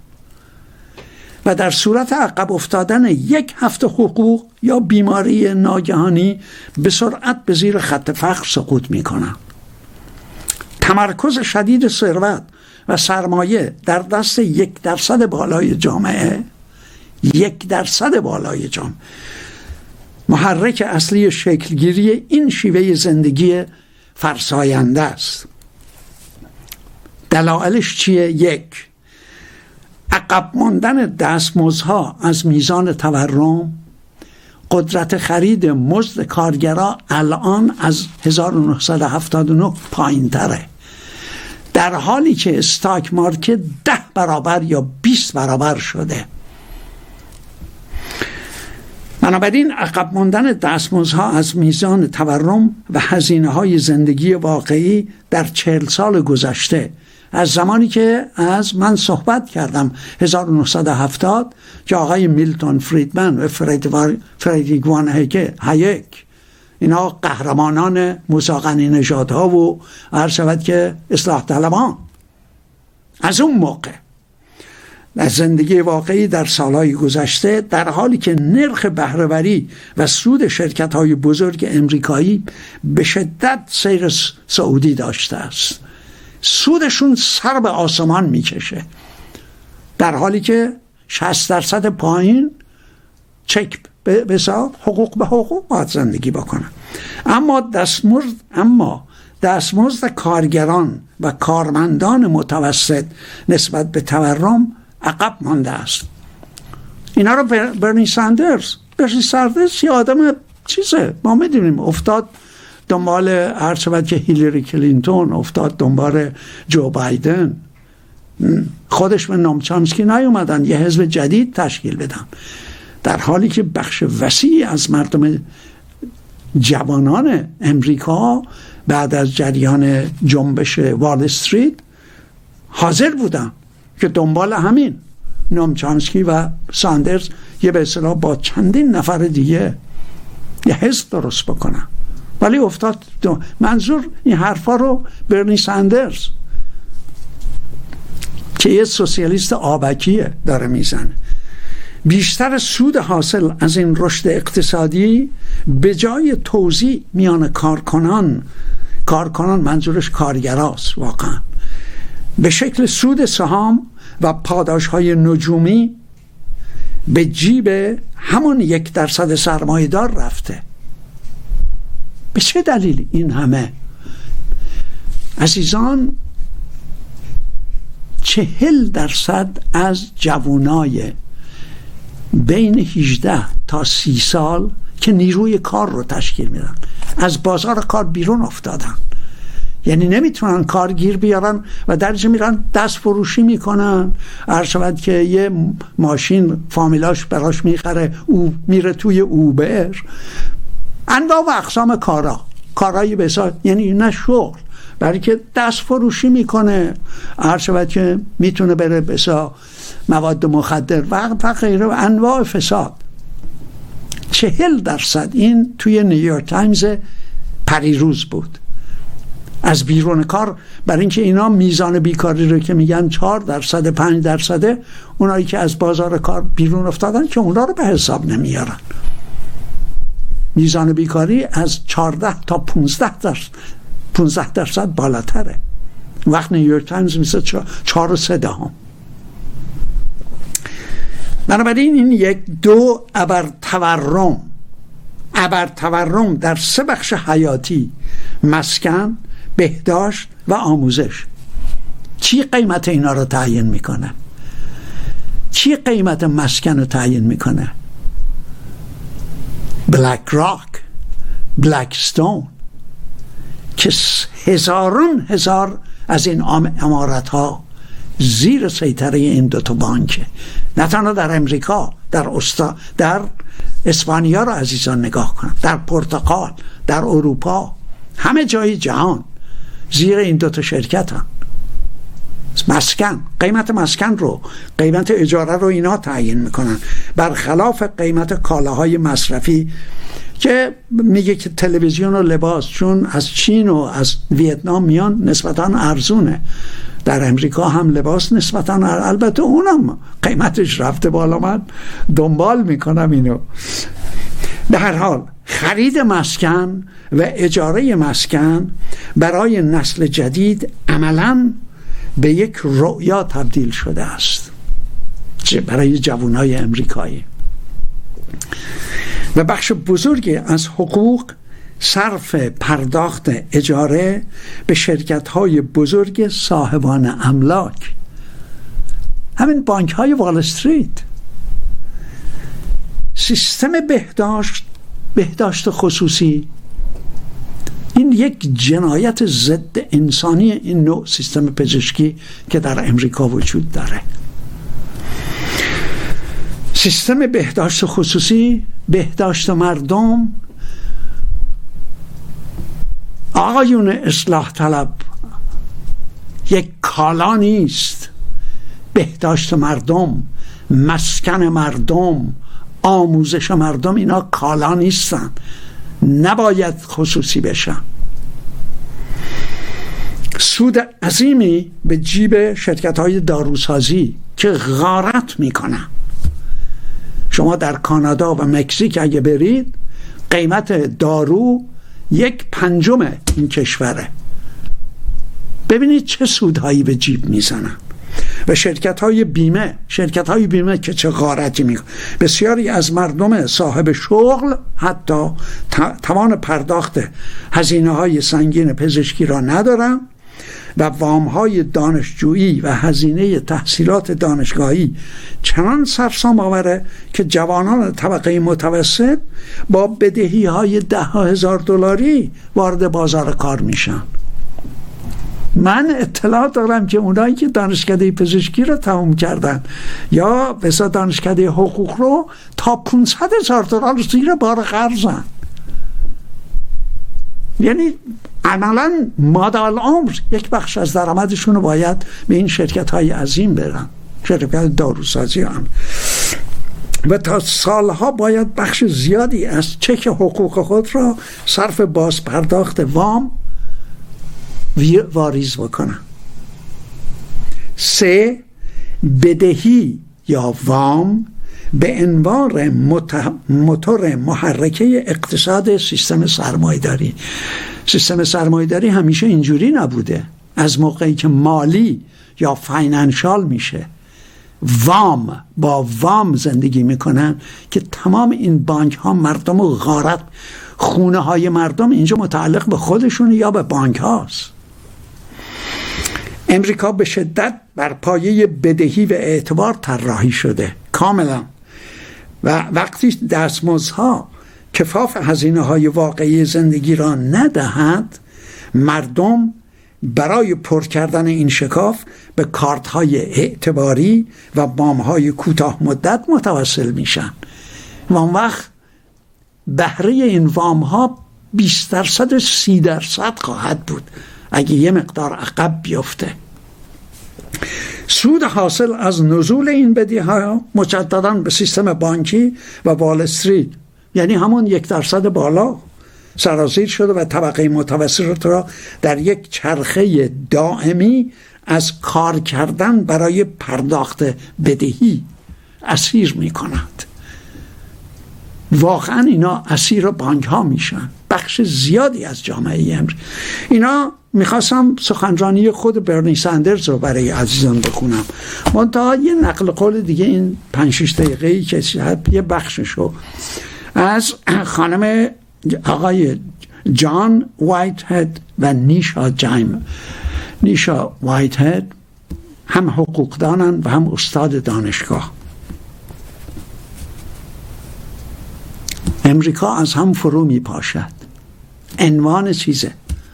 Speaker 1: و در صورت عقب افتادن 1 هفته حقوق یا بیماری ناگهانی به سرعت به زیر خط فقر سقوط میکنن. تمرکز شدید ثروت و سرمایه در دست 1% بالای جامعه، 1% بالای جامعه، محرک اصلی شکلگیری این شیوه زندگی فرساینده است. دلایلش چیه؟ 1. عقب ماندن دستمزدها از میزان تورم. قدرت خرید مزد کارگرا الان از 1979 پایین تره، در حالی که استاک مارکت 10 برابر یا 20 برابر شده. بنابراین عقب ماندن دستمزدها از میزان تورم و هزینه‌های زندگی واقعی در 40 سال گذشته، از زمانی که من صحبت کردم 1970 که آقای میلتون فریدمن و فریدریک وان هایک اینا قهرمانان موسی غنی نژادها و هر شود که اصلاح طلبان از اون موقع از زندگی واقعی در سالهای گذشته، در حالی که نرخ بهره‌وری و سود شرکت‌های بزرگ امریکایی به شدت سیر سعودی داشته است، سودشون سر به آسمان میکشه، در حالی که 60% پایین چک به حساب حقوق به حقوق باید زندگی بکنن. اما دستمزد کارگران و کارمندان متوسط نسبت به تورم عقب مانده است. اینا رو برنی ساندرز یه آدم چیزه، ما میدونیم، افتاد دنبال هر شود که هیلاری کلینتون، افتاد دنبال جو بایدن، خودش به نام چامسکی نیومدن یه حزب جدید تشکیل بدن، در حالی که بخش وسیعی از مردم جوانان امریکا بعد از جریان جنبش وال استریت حاضر بودن که دنبال همین نام چامسکی و ساندرز یه به اصطلاح با چندین نفر دیگه یه حزب درست بکنن. ولی افتاد منظور این حرفا رو برنی ساندرز که یه سوسیالیست آبکیه داره میزنه. بیشتر سود حاصل از این رشد اقتصادی به جای توزیع میان کارکنان منظورش کارگراست واقعا، به شکل سود سهام و پاداش‌های نجومی به جیب همون 1% سرمایه‌دار رفته. به چه دلیل این همه؟ عزیزان، 40% از جوانای بین 18 تا 30 سال که نیروی کار رو تشکیل میدن از بازار کار بیرون افتادن، یعنی نمیتونن کارگیر بیارن و درجه میرن دست فروشی میکنن، هر شود که یه ماشین فامیلاش براش میخره، او میره توی اوبر، انواع و اقسام کارایی به حساب، یعنی نه شغل، بلکه دست فروشی میکنه، هر شود که میتونه بره به حساب مواد مخدر و غیره و انواع فساد. 40% این توی نیویورک تایمز پریروز بود از بیرون کار، برای اینکه اینا میزان بیکاری رو که میگن 4%، 5%، اونایی که از بازار کار بیرون افتادن که اونا رو به حساب نمیارن. میزان بیکاری از 14 تا 15% بالاتره. وقت نیویورک تایمز میشه 4.3. بنابراین این 2 ابرتورم در 3 بخش حیاتی، مسکن، بهداشت و آموزش. چی قیمت اینا رو تعیین میکنه؟ چی قیمت مسکن رو تعیین میکنه؟ بلک راک، بلکستون که هزاران هزار از این عمارت ها زیر سیطره این 2 بانکه. نه تنها در امریکا، در اسپانیا رو عزیزان نگاه کنن، در پرتغال، در اروپا، همه جای جهان زیر این 2 شرکت هم. مسکن، قیمت مسکن رو، قیمت اجاره رو اینا تعیین میکنن، برخلاف قیمت کالاهای مصرفی که میگه که تلویزیون و لباس چون از چین و از ویتنام میان نسبتاً ارزونه، در امریکا هم لباس نسبتاً البته اونم قیمتش رفته بالا، من دنبال میکنم اینو. به هر حال خرید مسکن و اجاره مسکن برای نسل جدید عملاً به یک رؤیا تبدیل شده است برای جوانای امریکایی، و بخش بزرگی از حقوق صرف پرداخت اجاره به شرکت‌های بزرگ صاحبان املاک، همین بانک‌های وال استریت. سیستم بهداشت خصوصی، این یک جنایت ضد انسانی این نوع سیستم پزشکی که در امریکا وجود داره. سیستم بهداشت خصوصی، بهداشت مردم، آقایون اصلاح طلب، یک کالا نیست. بهداشت مردم، مسکن مردم، آموزش مردم، اینا کالا نیستن. نباید خصوصی بشن. سود عظیمی به جیب شرکت‌های داروسازی که غارت میکنن. شما در کانادا و مکزیک اگه برید، قیمت دارو 1/5 این کشوره. ببینید چه سودهایی به جیب میزنن. و شرکت‌های بیمه که چه غارتی میکنن. بسیاری از مردم صاحب شغل حتی توان پرداخت هزینه‌های سنگین پزشکی را ندارن و وام‌های دانشجویی و هزینه تحصیلات دانشگاهی چنان سرسام آوره که جوانان طبقه متوسط با بدهی‌های $10,000 وارد بازار کار میشن. من اطلاع دارم که اونایی که دانشکده پزشکی رو تموم کردن یا مثلا دانشکده حقوق رو تا $500,000 زیر بار قرضن. یعنی عملا مادال عمر یک بخش از درآمدشون رو باید به این شرکت‌های عظیم برن، شرکت داروسازی هم، و تا سالها باید بخش زیادی از چک حقوق خود را صرف باز پرداخت وام واریز بکنن. 3. بدهی یا وام به عنوان موتور محرکه اقتصاد سیستم سرمایه‌داری. سیستم سرمایه‌داری همیشه اینجوری نبوده. از موقعی که مالی یا فاینانشال میشه، با وام زندگی میکنن که تمام این بانک ها مردم رو غارت، خونه های مردم اینجا متعلق به خودشون یا به بانک هاست. امریکا به شدت بر پایه بدهی و اعتبار طراحی شده کاملا، و وقتی دستمزدها کفاف هزینه‌های واقعی زندگی را ندهد، مردم برای پر کردن این شکاف به کارت‌های اعتباری و وام‌های کوتاه مدت متوسل میشن و اون وقت بهره این وام‌ها 20% 30% خواهد بود اگه یه مقدار عقب بیفته. سود حاصل از نزول این بدهی‌ها مجدداً به سیستم بانکی و وال استریت، یعنی همون 1% بالا، سرازیر شده و طبقه متوسط را در یک چرخه دائمی از کار کردن برای پرداخت بدهی اسیر می کند. واقعا اینا اسیر بانک ها میشن، بخش زیادی از جامعه امریکا. اینا میخواستم سخنرانی خود برنی سندرز رو برای عزیزان بخونم، منتها یه نقل قول دیگه این 5-6 دقیقه‌ای که یه بخششو از خانم آقای جان وایت هد و نیشا وایت هد، هم حقوقدانن و هم استاد دانشگاه. امریکا از هم فرو می پاشد. عنوان چیزه،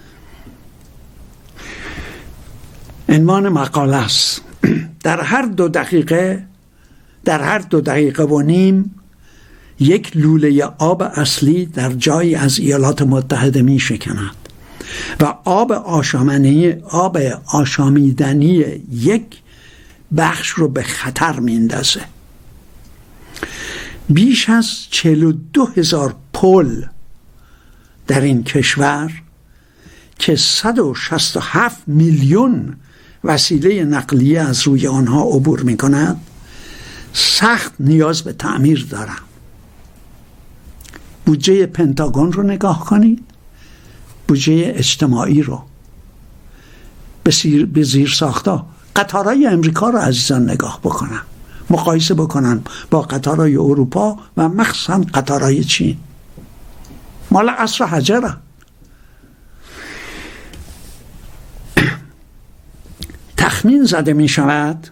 Speaker 1: عنوان مقاله است. در هر 2 دقیقه و نیم یک لوله آب اصلی در جایی از ایالات متحده می شکند و آب آشامیدنی یک بخش رو به خطر می اندازه. بیش از 42,000 پل در این کشور که 167 میلیون وسیله نقلیه از روی آنها عبور می کند سخت نیاز به تعمیر دارند. بودجه پنتاگون رو نگاه کنید، بودجه اجتماعی رو، به زیر ساختا قطارهای امریکا رو عزیزان نگاه بکنن، مقایسه بکنن با قطارهای اروپا و مخصوصا قطارهای چین. مال عصر حجره. تخمین زده می شود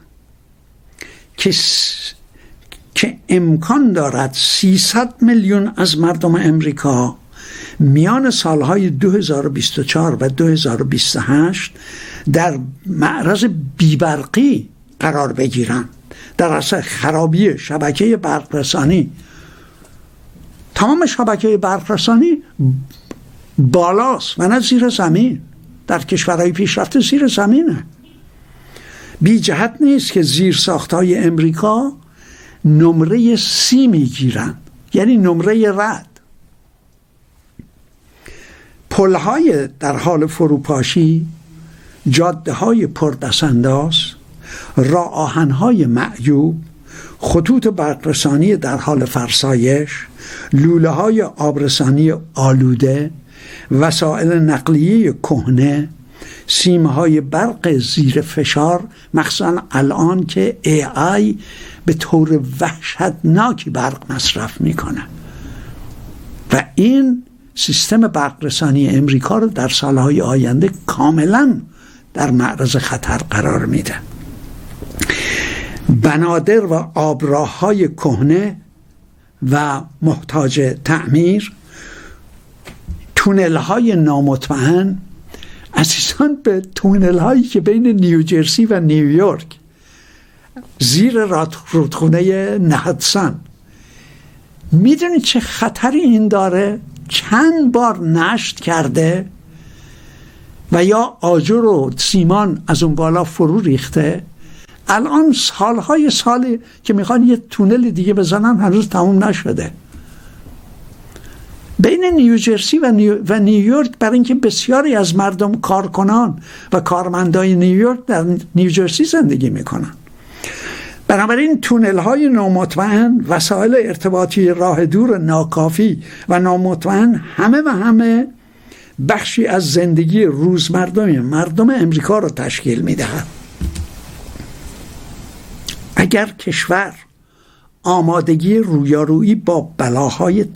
Speaker 1: که امکان دارد 300 میلیون از مردم امریکا میان سالهای 2024 و 2028 در معرض بیبرقی قرار بگیرند، در اثر خرابی شبکه برقرسانی. تمام شبکه برقرسانی بالاست و نه زیر زمین. در کشورهای پیشرفته زیر زمینه. بی جهت نیست که زیر ساختهای امریکا نمره C میگیرن، یعنی نمره رد. پلهای در حال فروپاشی، جاده های پردستانداز، راه آهن‌های معیوب، خطوط برقرسانی در حال فرسایش، لوله های آبرسانی آلوده، وسایل نقلیه کهنه، سیمه های برق زیر فشار، مخصوصا الان که AI به طور وحشتناکی برق مصرف میکنه و این سیستم برقرسانی امریکا رو در سالهای آینده کاملا در معرض خطر قرار میده. بنادر و آبراه‌های کهنه و محتاج تعمیر، تونل‌های نامطمئن. عزیزان، به تونل‌هایی که بین نیوجرسی و نیویورک زیر رودخونه هدسون، میدونید چه خطری این داره؟ چند بار نشت کرده و یا آجر و سیمان از اون بالا فرو ریخته. الان سالهای سالی که میخوان یه تونل دیگه بزنن، هنوز تموم نشده. بین نیوجرسی و نیویورک، برای اینکه بسیاری از مردم کارکنان و کارمندای نیویورک در نیوجرسی زندگی میکنن، بنابراین تونل های نامطمئن، وسایل ارتباطی راه دور ناکافی و نامطمئن همه بخشی از زندگی مردم امریکا رو تشکیل میدهند. اگر کشور آمادگی رویارویی با بلاهای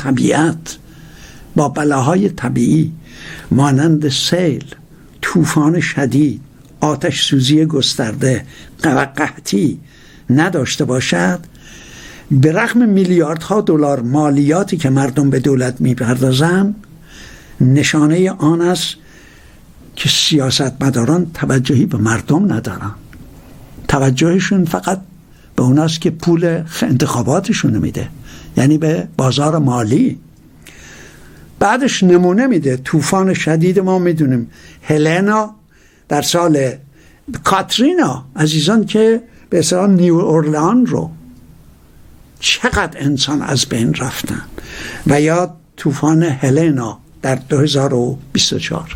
Speaker 1: طبیعی مانند سیل، طوفان شدید، آتش سوزی گسترده و قحطی نداشته باشد، به رغم میلیاردها دلار مالیاتی که مردم به دولت میپردازند، نشانه آن است که سیاستمداران توجهی به مردم ندارن. توجهشون فقط به اوناست که پول انتخاباتشون میده، یعنی به بازار مالی. بعدش نمونه میده. طوفان شدید ما میدونیم، هلنا در سال، کاترینا عزیزان که به اصطلاح نیو اورلان رو چقدر انسان از بین رفتن، و یا طوفان هلنا در 2024.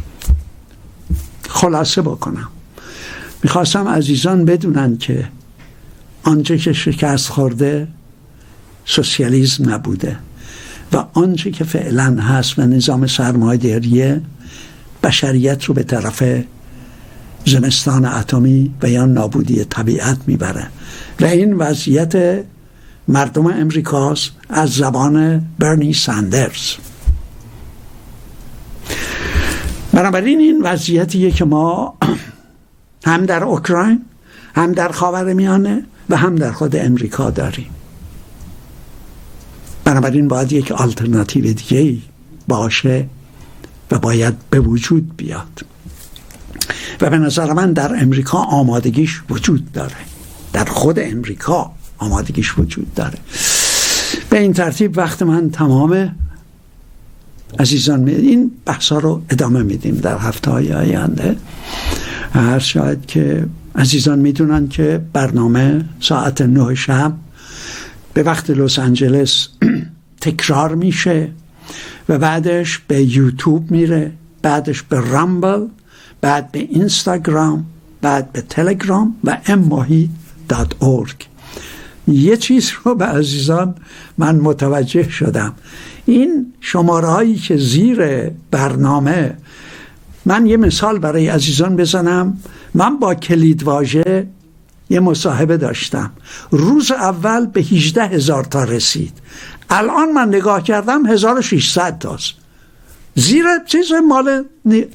Speaker 1: خلاصه بکنم، میخواستم عزیزان بدونن که آنچه که شکست خورده سوسیالیسم نبوده و آنچه که فعلا هست و نظام سرمایه‌داری بشریت رو به طرف زمستان اتمی و یا نابودی طبیعت میبره و این وضعیت مردم امریکاست از زبان برنی ساندرز. بنابراین این وضعیتیه که ما هم در اوکراین، هم در خاورمیانه و هم در خود امریکا داریم. بنابراین باید یک آلترناتیو دیگه باشه و باید به وجود بیاد و به نظر من در امریکا آمادگیش وجود داره، در خود امریکا آمادگیش وجود داره. به این ترتیب وقت من تمامه عزیزان. این بحثا رو ادامه میدیم در هفته‌های آینده. شاید که عزیزان میدونن که برنامه ساعت 9 شب به وقت لس آنجلس تکرار میشه و بعدش به یوتیوب میره، بعدش به رامبل، بعد به اینستاگرام، بعد به تلگرام و mmohit.org. یه چیز رو به عزیزان من متوجه شدم، این شماره هایی که زیر برنامه، من یه مثال برای عزیزان بزنم. من با کلیدواژه یه مصاحبه داشتم، روز اول به 18,000 تا رسید، الان من نگاه کردم 1600 تاست. زیر چیز مال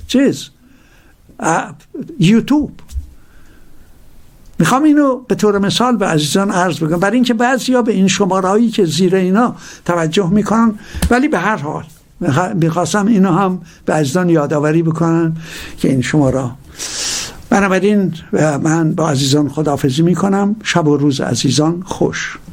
Speaker 1: یوتیوب. میخوام اینو به طور مثال به عزیزان عرض بکنم، برای اینکه بعضیا به این شمارهایی که زیر اینا توجه میکنن، ولی به هر حال میخواستم اینو هم به عزیزان یادآوری بکنم که این شماره. بنابراین من با عزیزان خداحافظی میکنم. شب و روز عزیزان خوش.